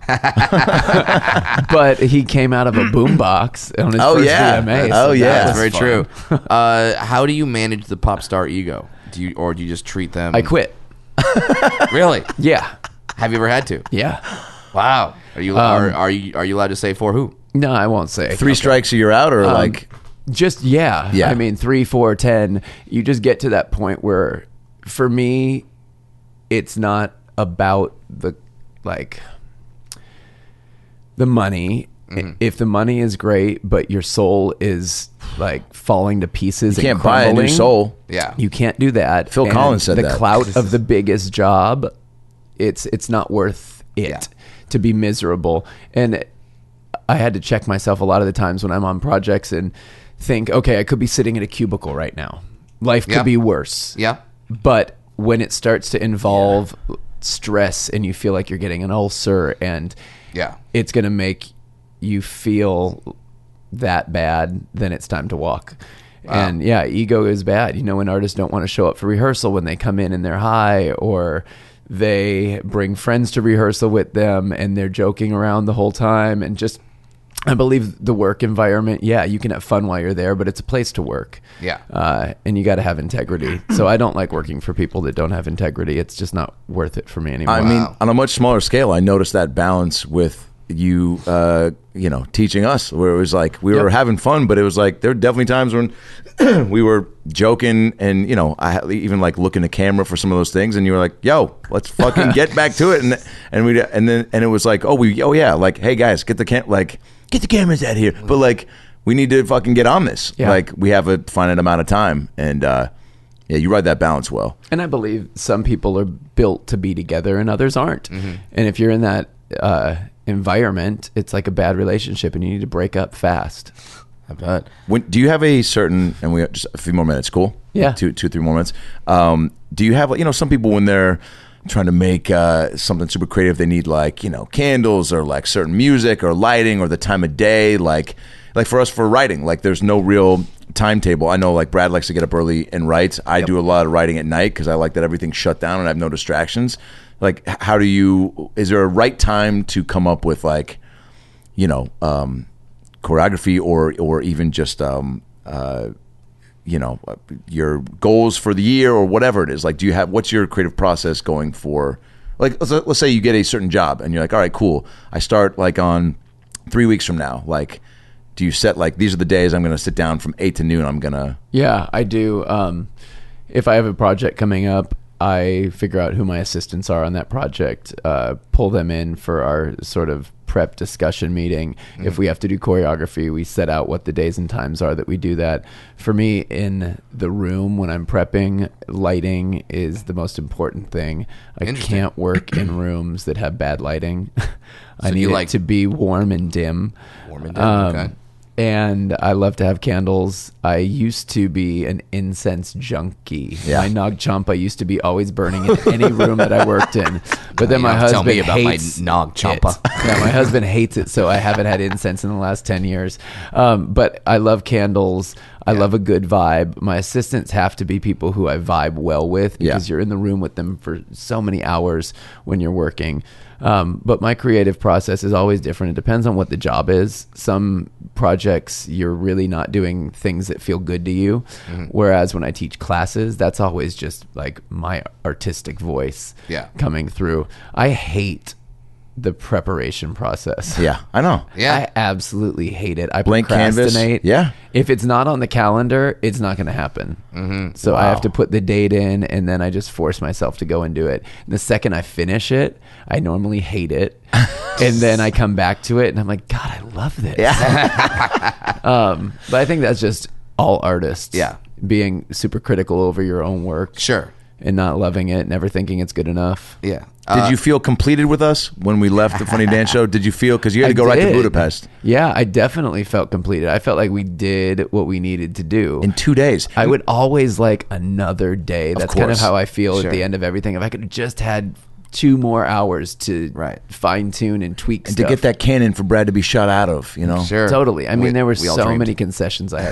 But he came out of a boombox on his Oh, first yeah. V M A. Oh, so yeah. that That's was very fun. true. Uh, how do you manage the pop star ego? Do you or do you just treat them? I quit. Really? Yeah. Have you ever had to? Yeah. Wow. Are you Um, are, are you are you allowed to say for who? No, I won't say. Three strikes or you're out, or Um, like. Just yeah. Yeah. I mean, three, four, ten. You just get to that point where, for me, it's not about the like the money. Mm-hmm. If the money is great, but your soul is like falling to pieces, You can't and buy a new crumbling, soul. Yeah. you can't do that. Phil And Collins said the that. clout of the biggest job, it's it's not worth it Yeah. to be miserable. And I had to check myself a lot of the times when I'm on projects and think, okay, I could be sitting in a cubicle right now. Life could Yeah. be worse. Yeah. But when it starts to involve stress and you feel like you're getting an ulcer and Yeah. it's going to make you feel that bad, then it's time to walk. And yeah, ego is bad. You know, when artists don't want to show up for rehearsal when they come in and they're high, or they bring friends to rehearsal with them and they're joking around the whole time. And just, I believe the work environment, yeah, you can have fun while you're there, but it's a place to work. Yeah. Uh, and you got to have integrity. So I don't like working for people that don't have integrity. It's just not worth it for me anymore. I mean, on a much smaller scale, I noticed that balance with you, uh, you know, teaching us, where it was like we were Yep. having fun, but it was like there were definitely times when we were joking, and you know, I had- even like looking at camera for some of those things, and you were like, "Yo, let's fucking get back to it," and and we and then and it was like, "Oh, we, oh yeah, like, hey guys, get the cam, like, get the cameras out here," but like, we need to fucking get on this. Yeah. Like, we have a finite amount of time, and uh, yeah, you ride that balance well. And I believe some people are built to be together and others aren't. Mm-hmm. And if you're in that uh, environment, it's like a bad relationship and you need to break up fast. I bet. When, do you have a certain, and we have just a few more minutes, cool? Yeah. Two, two, three more minutes. Um, do you have, like, you know, some people when they're trying to make uh, something super creative, they need like, you know, candles or like certain music or lighting or the time of day. Like, like for us for writing, like there's no real timetable. I know like Brad likes to get up early and write. I do a lot of writing at night because I like that everything's shut down and I have no distractions. Like, h- how do you, is there a right time to come up with like, you know, um, choreography or or even just um uh you know your goals for the year or whatever it is? Like, do you have, what's your creative process going for, like, let's, let's say you get a certain job and you're like, all right, cool, I start like on three weeks from now. Like, do you set like, these are the days I'm going to sit down from eight to noon, I'm gonna Yeah, I do. Um, if I have a project coming up, I figure out who my assistants are on that project, uh, pull them in for our sort of prep discussion meeting. Mm-hmm. If we have to do choreography, we set out what the days and times are that we do that. For me, in the room when I'm prepping, lighting is the most important thing. I Interesting. can't work in rooms that have bad lighting. I So need you it like- to be warm and dim. Warm and dim, Um, okay. And I love to have candles. I used to be an incense junkie. Yeah. My Nag Champa used to be always burning in any room that I worked in. But then You my don't have to tell husband me about my hates Nag Champa. it. Yeah, my husband hates it, so I haven't had incense in the last ten years. Um, but I love candles. I love a good vibe. My assistants have to be people who I vibe well with because Yeah. you're in the room with them for so many hours when you're working. Um, but my creative process is always different. It depends on what the job is. Some projects, you're really not doing things that feel good to you. Whereas when I teach classes, that's always just like my artistic voice Yeah. coming through. I hate the preparation process. Yeah, I know. Yeah. I absolutely hate it. I Blank canvas. procrastinate. Yeah. If it's not on the calendar, it's not going to happen. Mm-hmm. So I Wow. have to put the date in, and then I just force myself to go and do it. And the second I finish it, I normally hate it. And then I come back to it, and I'm like, God, I love this. Yeah. um, but I think that's just all artists. Yeah. Being super critical over your own work. Sure. And not loving it, never thinking it's good enough. Yeah. Did you feel completed with us when we left the Funny Dance Show? Did you feel, because you had to I go right to did. Budapest Yeah, I definitely felt completed. I felt like we did what we needed to do. in two days? I would always like another day. That's kind of course. how I feel Sure. at the end of everything. If I could have just had two more hours to Right. fine tune and tweak And stuff. to get that cannon for Brad to be shot out of, you know? Sure. Totally. I mean, We- there were we all so dreamed. many concessions I had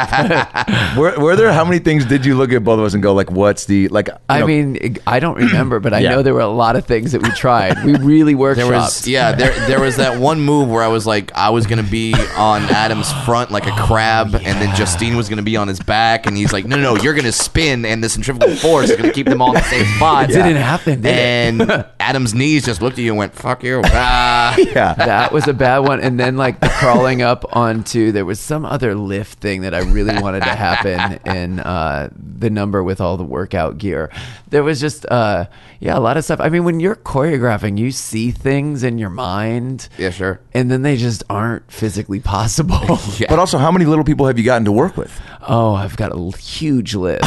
to make. Were, were there, how many things did you look at both of us and go like, what's the, like, you I know, mean, I don't remember, but I Yeah. know there were a lot of things that we tried. We really workshopped. There was yeah there there was that one move where I was like I was gonna be on Adam's front like a crab, and then Justine was gonna be on his back, and he's like, no no no, you're gonna spin, and the centrifugal force is gonna keep them all in the same spot. It didn't happen, did it? and Adam's knees just looked at you and went, fuck you. Ah. yeah. That was a bad one. And then like the crawling up onto, there was some other lift thing that I really wanted to happen in uh, the number with all the workout gear. There was just, uh, yeah, a lot of stuff. I mean, when you're choreographing, you see things in your mind. Yeah, sure. And then they just aren't physically possible. Yeah. But also, how many little people have you gotten to work with? Oh, I've got a l- huge list.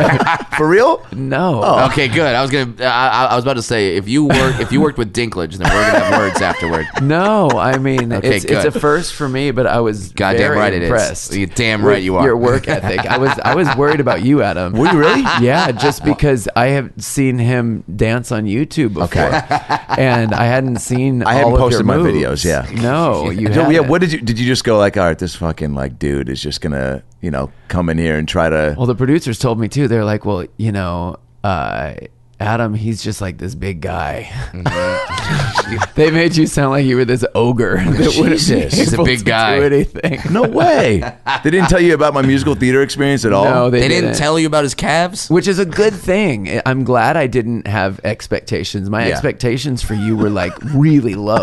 For real? No. Okay, good. I was gonna. I, I was about to say if you work if you worked with Dinklage, then we're gonna have words afterward. No, I mean, Okay, it's, it's good. a first for me, but I was Goddamn very right it is. impressed. You're damn with right you are. Your work ethic. I was I was worried about you, Adam. Were you really? Yeah, just because I have seen him dance on YouTube before, and I hadn't seen. I all hadn't of posted your my moves. videos, yeah. No, you. So, yeah, haven't. what did you, did you just go like, all right, this fucking like dude is just gonna, you know, come in here and try to, Well, the producers told me too. They're like, well, you know, uh, Adam, he's just like this big guy. They made you sound like you were this ogre that wouldn't be Jesus. He's a able big to guy. do anything. no way. They didn't tell you about my musical theater experience at all? No, they, They didn't didn't tell you about his calves. Which is a good thing. I'm glad I didn't have expectations. My Yeah. expectations for you were like really low.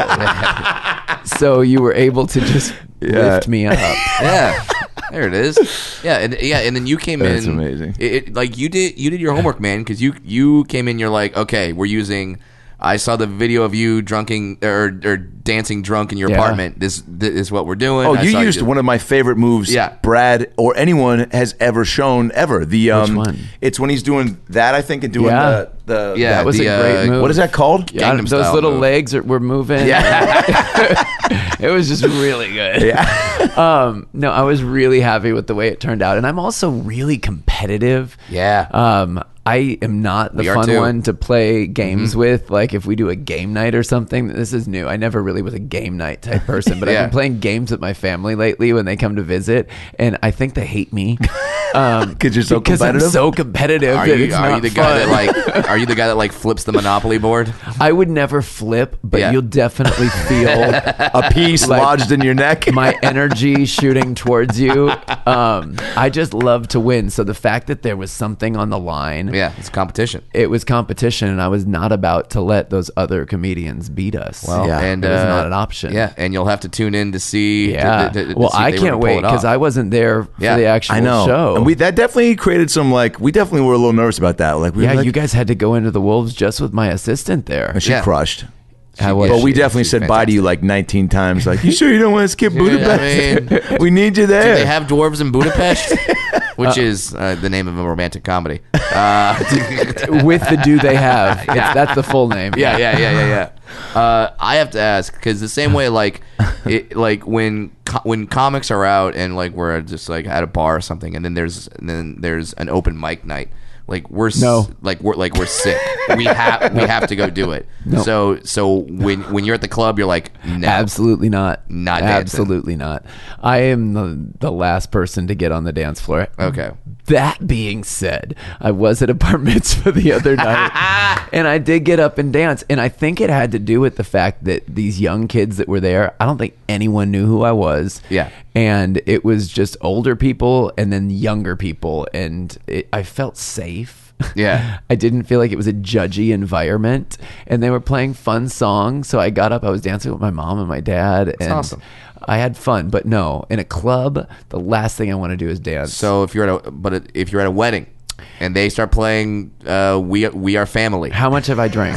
So you were able to just Yeah. lift me up. Yeah. There it is. Yeah, and yeah, and then you came That's in. amazing. It, it- like you did, you did your homework, man, because you you came in. You're like, okay, we're using. I saw the video of you drunking or, or dancing drunk in your Yeah. apartment. This, this is what we're doing. Oh, I you saw used did- one of my favorite moves Yeah. Brad or anyone has ever shown ever. The um, one? It's when he's doing that, I think, and doing Yeah. the, the Yeah, That was the, a great uh, move. what is that called? Yeah, Gangnam those Style little move. legs are, were moving. Yeah. It was just really good. Yeah. Um, no, I was really happy with the way it turned out, and I'm also really competitive. Yeah. Um, I am not the We are fun too. one to play games with. Like if we do a game night or something, this is new. I never really was a game night type person, but Yeah. I've been playing games with my family lately when they come to visit, and I think they hate me. Um, 'Cause you're so because I'm competitive? so competitive. Are that you it's are you not the guy that fun. like are you the guy that like flips the Monopoly board? I would never flip, but Yeah. you'll definitely feel A piece Like- lodged in your neck. my energy shooting towards you. Um, I just love to win. So the fact that there was something on the line, Yeah, it's competition. it was competition, and I was not about to let those other comedians beat us. Well, Yeah. and it was uh, not an option. Yeah, and you'll have to tune in to see. Yeah. to- to- to well, see if I they were can't gonna pull wait it off. because I wasn't there for Yeah. the actual I know. show. And we that definitely created some like we definitely were a little nervous about that. Like we yeah, were like, you guys had to go into the Wolves just with my assistant there. and she Yeah. crushed. How was But we she? definitely she's said bye to you like nineteen times. Like, you sure you don't want to skip Budapest? I we need you there. Do they have dwarves in Budapest? Which is uh, the name of a romantic comedy. Uh, with the do they have? It's, that's the full name. yeah, yeah, yeah, yeah, yeah. Uh, I have to ask because the same way, like, it, like when co- when comics are out and like we're just like at a bar or something, and then there's and then there's an open mic night. Like we're s- No. like we're like we're sick. We have we have to go do it. No. So so when when you're at the club, you're like, no, Absolutely not. Not dancing. Absolutely not. I am the, the last person to get on the dance floor. Okay. That being said, I was at a bar mitzvah the other night, and I did get up and dance. And I think it had to do with the fact that these young kids that were there, I don't think anyone knew who I was. Yeah. And it was just older people and then younger people. And it, I felt safe. Yeah. I didn't feel like it was a judgy environment, and they were playing fun songs. So I got up, I was dancing with my mom and my dad, and awesome. I had fun. But no, in a club, the last thing I want to do is dance. So if you're at a but if you're at a wedding and they start playing uh, "We We Are Family," how much have I drank?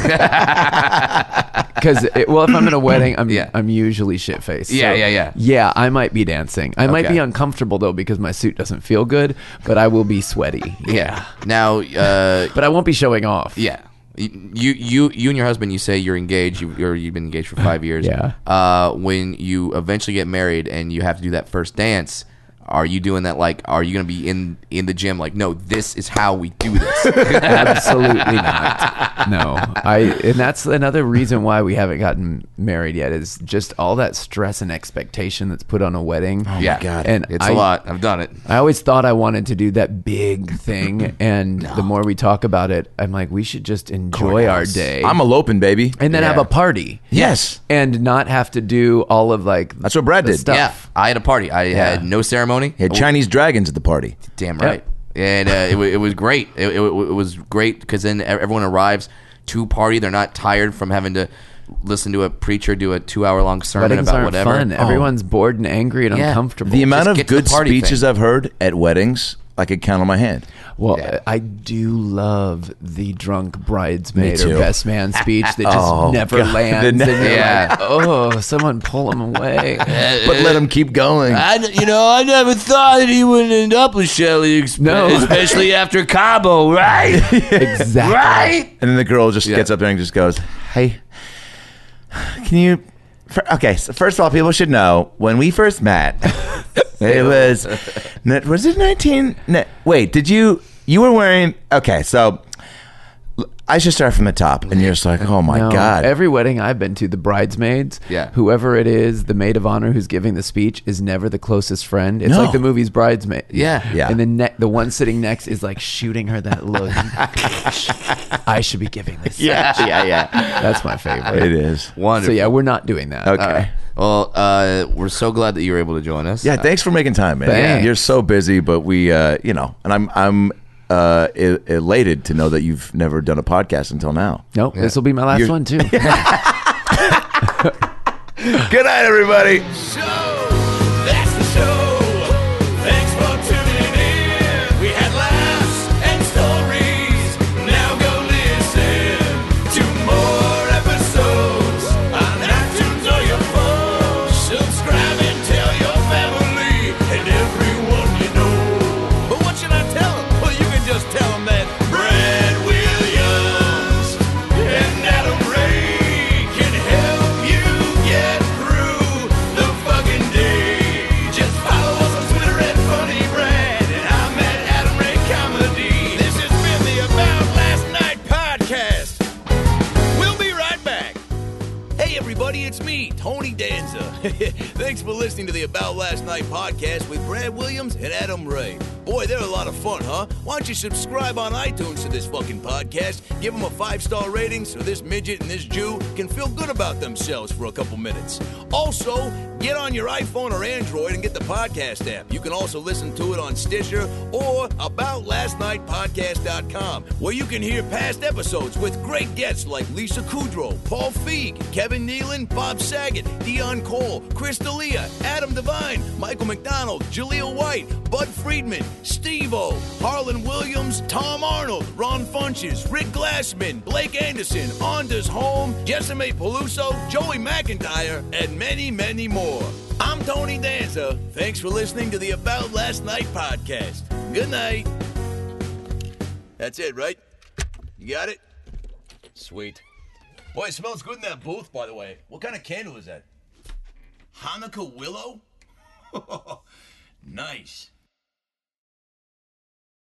Because well, if I'm at a wedding, I'm Yeah. I'm usually shit faced. Yeah, yeah, yeah. Yeah, I might be dancing. I might Okay. be uncomfortable though because my suit doesn't feel good, but I will be sweaty. Yeah. Now, uh, but I won't be showing off. Yeah. You you you and your husband, you say you're engaged. You you're, you've been engaged for five years. Yeah. Uh, when you eventually get married and you have to do that first dance, are you doing that? Like, are you going to be in in the gym? Like, no, this is how we do this. Absolutely not. No, I and that's another reason why we haven't gotten married yet is just all that stress and expectation that's put on a wedding. Oh yeah. my God. And It's I, a lot. I've done it. I always thought I wanted to do that big thing, and the more we talk about it, I'm like, we should just enjoy our day. I'm eloping, baby. and then Yeah. have a party. Yes. and not have to do all of like That's what Brad the did. stuff. Yeah. I had a party. I had no ceremony. He had Chinese dragons at the party. Damn right. And uh, it, wa- it was great. It, it, it was great because then everyone arrives to party. They're not tired from having to listen to a preacher do a two-hour-long sermon Weddings about aren't whatever. fun. Everyone's bored and angry and Yeah. uncomfortable. The amount Just of get to the good party speeches thing. I've heard at weddings, I could count on my hand. Well, Yeah. I do love the drunk bridesmaid Me too. or best man speech that just Oh, never God. lands. And you're Yeah. like, oh, someone pull him away. But let him keep going. I, you know, I never thought he would end up with Shelley, exp- No. especially after Cabo, right? Exactly. Right? And then the girl just Yeah. gets up there and just goes, "Hey, can you?" For, okay, so first of all, people should know when we first met. It was, was it nineteen? No, wait, did you? You were wearing? Okay, so I should start from the top, and you're just like, oh my No, god. Every wedding I've been to, the bridesmaids, Yeah. whoever it is, the maid of honor who's giving the speech is never the closest friend. It's No. like the movie's Bridesmaid. Yeah. Yeah. And the ne- the one sitting next is like shooting her that look. I should be giving this. yeah, yeah, yeah. That's my favorite. It is. Wonderful. So yeah, we're not doing that. Okay. All right. Well, uh, we're so glad that you were able to join us. Yeah, thanks for making time, man. Thanks. You're so busy, but we, uh, you know, and I'm, I'm uh, e- elated to know that you've never done a podcast until now. Nope, this will be my last You're- one too. Good night, everybody. Show. That's the show. Thanks for tuning in. We had laughs and stories. Now go listen to more episodes on iTunes or your phone. Subscribe and tell your family and everyone you know. But what should I tell them? Well, you can just tell them that Brad Williams and Adam Ray can help you get through the fucking day. Just follow us on Twitter at Funny Brad, and I'm at Adam Ray Comedy. This has been the About Last Night podcast. We'll be right back. Hey everybody, it's me, Tony Danza. Thanks for listening to the About Last Night podcast with Brad Williams and Adam Ray. Boy, they're a lot of fun, huh? Why don't you subscribe on iTunes to this fucking podcast? Give them a five-star rating so this midget and this Jew can feel good about themselves for a couple minutes. Also, get on your iPhone or Android and get the podcast app. You can also listen to it on Stitcher or about last night podcast dot com, where you can hear past episodes with great guests like Lisa Kudrow, Paul Feig, Kevin Nealon, Bob Saget, Dion Cole, Chris D'Elia, Adam Devine, Michael McDonald, Jaleel White, Bud Friedman, Steve-O, Harlan Williams, Tom Arnold, Ron Funches, Rick Glassman, Blake Anderson, Anders Holm, Jessime Peluso, Joey McIntyre, and many, many more. I'm Tony Danza. Thanks for listening to the About Last Night podcast. Good night. That's it, right? You got it? Sweet. Boy, it smells good in that booth, by the way. What kind of candle is that? Hanukkah willow? Nice.